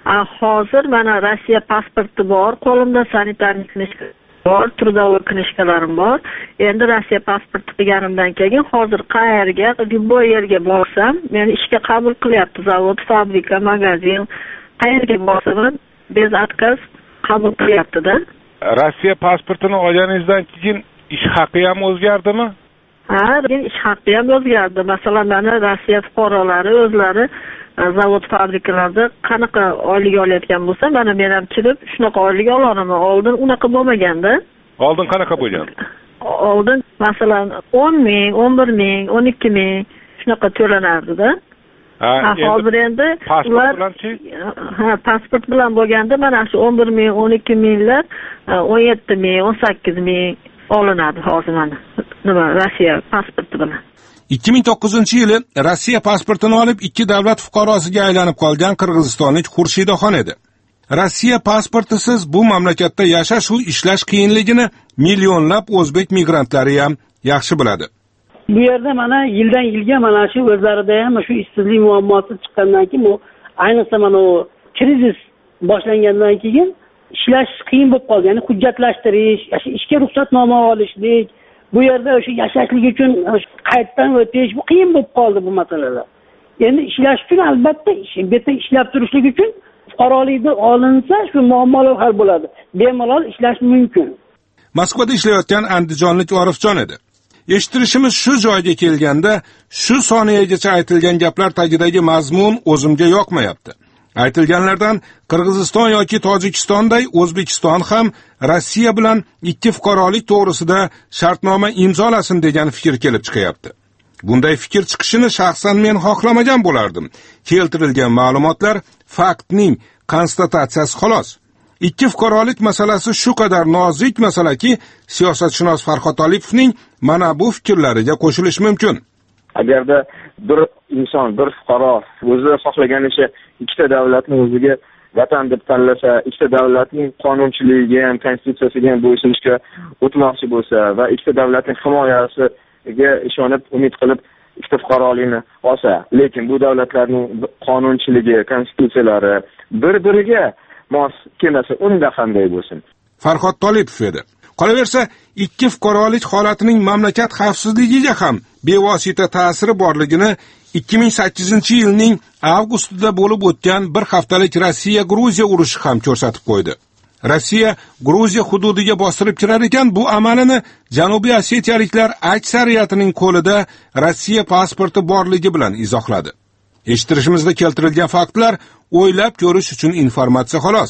Hozir mana Rossiya pasporti bor, qo'limda sanitarniy knishka bor, trudovый knishkalarim bor. Endi Rossiya pasporti qilganimdan keyin hozir qayerga, любой yerga borsam, meni ishga qabul qilyapti zavod, fabrika, magazin, qayerga borsam bez отказ qabul qilyapti-da. Rossiya pasportini olganingizdan keyin ish haqi ham o'zgardimi? Ha, ish haqqi ham o'zgardi. Masalan, mana Rossiya fuqarolari o'zlari zavod fabrikalarda qanaqa oylik olayotgan bo'lsa, mana men ham kirib shunaqa oylik olaman. Oldin unaqa bo'lmaganda. Oldin qanaqa bo'lgan? Oldin masalan o'n ming, o'n bir ming, o'n ikki ming shunaqa to'lanardi-da. Ha, hozir endi pasport bilan-chi? Ha, pasport bilan bo'lganda mana shu o'n bir ming, o'n ikki minglar o'n yetti ming, o'n sakkiz ming olinadi hozir mana. Nima, Rossiya pasporti bilan. ikki ming to'qqizinchi yili Rossiya pasportini olib ikki davlat fuqarosiga aylanib qolgan qirg'izistonlik Xurshidaxon edi. Rossiya pasportisiz bu mamlakatda yashash va ishlash qiyinligini millionlab o'zbek migrantlari ham yaxshi biladi. Bu yerda mana yildan yilga mana shu o'zlarida ham shu ishsizlik muammosi chiqqandan keyin, bu ayniqsa mana o krizis boshlangandan keyin ishlash qiyin bo'lib qoldi. Ya'ni hujjatlashtirish, ishga ruxsatnoma olishlik, bu yerda o'sha yashashlik uchun qayddan o'tish bu qiyin bo'lib qoldi bu masalalar. Endi ishlash uchun albatta bu yerda ishlab turishlik uchun fuqarolikni olinsa shu muammolar hal bo'ladi. Bemalol ishlash mumkin. Moskvada ishlayotgan andijonlik Orifjon edi. Eshittirishimiz shu joyga kelganda shu soniyagacha aytilgan gaplar tagidagi mazmun o'zimga yoqmayapti. Aytilganlardan Qirg'iziston yoki Tojikistonday O'zbekiston ham Rossiya bilan ikki fuqarolik to'g'risida shartnoma imzolasin degan fikr kelib chiqyapti. Bunday fikr chiqishini shaxsan men xohlamagan bo'lardim. Keltirilgan ma'lumotlar faktning konstatatsiyasi xolos. Ikki fuqarolik masalasi shu qadar nozik masalaki, siyosatshunos Farhod Olipovning mana bu fikrlariga qo'shilish mumkin. Agarda bir inson, bir fuqaro o'zi xohlaganicha ikkita davlatni o'ziga vatan deb tanlasa, ikkita davlatning qonunchiligiga ham, konstitutsiyasiga ham bo'ysunishga o'tmoqchi bo'lsa va ikkita davlatning himoyasiga ishonib, umid qilib ikkita fuqarolikni olsa, lekin bu davlatlarning qonunchiligi, konstitutsiyalari bir-biriga mos kelmasa, unda qanday bo'lsin? Farhod Tolipov edi. Qolaversa, ikki fuqarolik holatining mamlakat xavfsizligiga ham bevosita ta'siri borligini ikki ming sakkizinchi yilning avgustida bo'lib o'tgan bir haftalik Rossiya-Gruziya urushi ham ko'rsatib qo'ydi. Rossiya Gruziya hududiga bostirib kirar ekan, bu amalini Janubiy Osetiyaliklar aksariyatining qo'lida Rossiya pasporti borligi bilan izohladi. Eshittirishimizda keltirilgan faktlar o'ylab ko'rish uchun informatsiya xolos.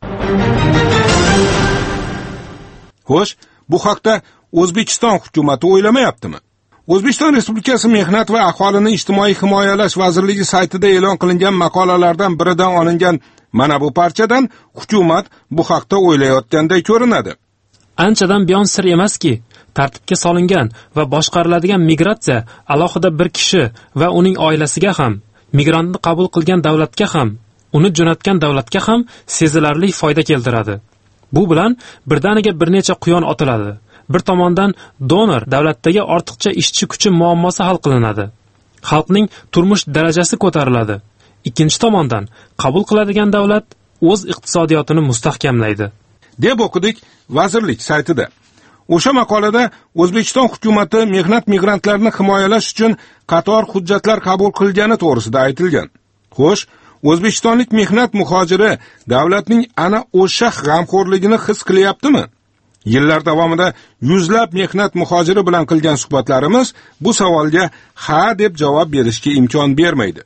Xo'sh, bu haqda O'zbekiston hukumatı o'ylamayaptimi? O'zbekiston Respublikasi Mehnat va aholini ijtimoiy himoyalash vazirligi saytida e'lon qilingan maqolalardan biridan olingan mana bu parchadan hukumat bu haqda o'ylayotganday ko'rinadi. Anchadan buyon sir emaski, tartibga solingan va boshqariladigan migratsiya alohida bir kishi va uning oilasiga ham, migrantni qabul qilgan davlatga ham, uni jo'natgan davlatga ham sezilarli foyda keltiradi. Bu bilan birdaniga bir necha quyon otiladi. Bir tomondan donor davlatdagi ortiqcha ishchi kuchi muammosi hal qilinadi. Xalqning turmush darajasi ko'tariladi. Ikkinchi tomondan qabul qiladigan davlat o'z iqtisodiyotini mustahkamlaydi, deb o'qidik vazirlik saytida. O'sha maqolada O'zbekiston hukumatı mehnat migrantlarini himoyalash uchun qator hujjatlar qabul qilgani to'g'risida aytilgan. Xo'sh, O'zbekistonlik mehnat muhojiri davlatning ana o'sha g'amxo'rligini his qilyaptimi? Yillar davomida yuzlab mehnat muhojiri bilan qilgan suhbatlarimiz bu savolga ha deb javob berishga imkon bermaydi.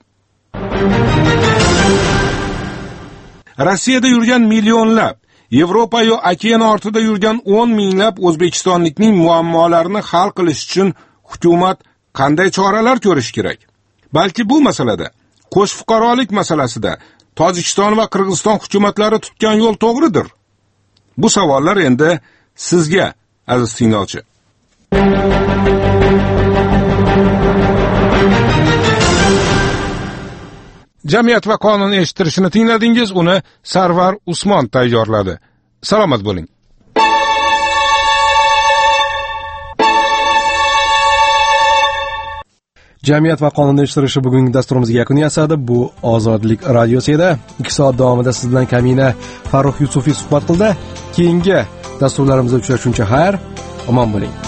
Rossiyada yurgan millionlab, Yevropa yo okean ortida yurgan o'n minglab O'zbekistonlikning muammolarini hal qilish uchun hukumat qanday choralar ko'rish kerak? Balki bu masalada, qo'sh fuqarolik masalasida Tojikiston va Qirg'iziston hukumatlari tutgan yo'l to'g'ridir. Bu savollar endi sizga, aziz tinglovchi. Jamiyat va qonun eshittirishini tingladingiz, uni Sarvar Usmon tayyorladi. Salomat bo'ling. Jamiyat va qonun ishtirishi bugungi dasturimizga yakun yasadi. Bu Ozodlik radiosi edi. ikki soat davomida siz bilan Kamina Farruh Yusufiy suhbat qildi. Keyingi dasturlarimizda uchrashguncha xayr, omon bo'ling.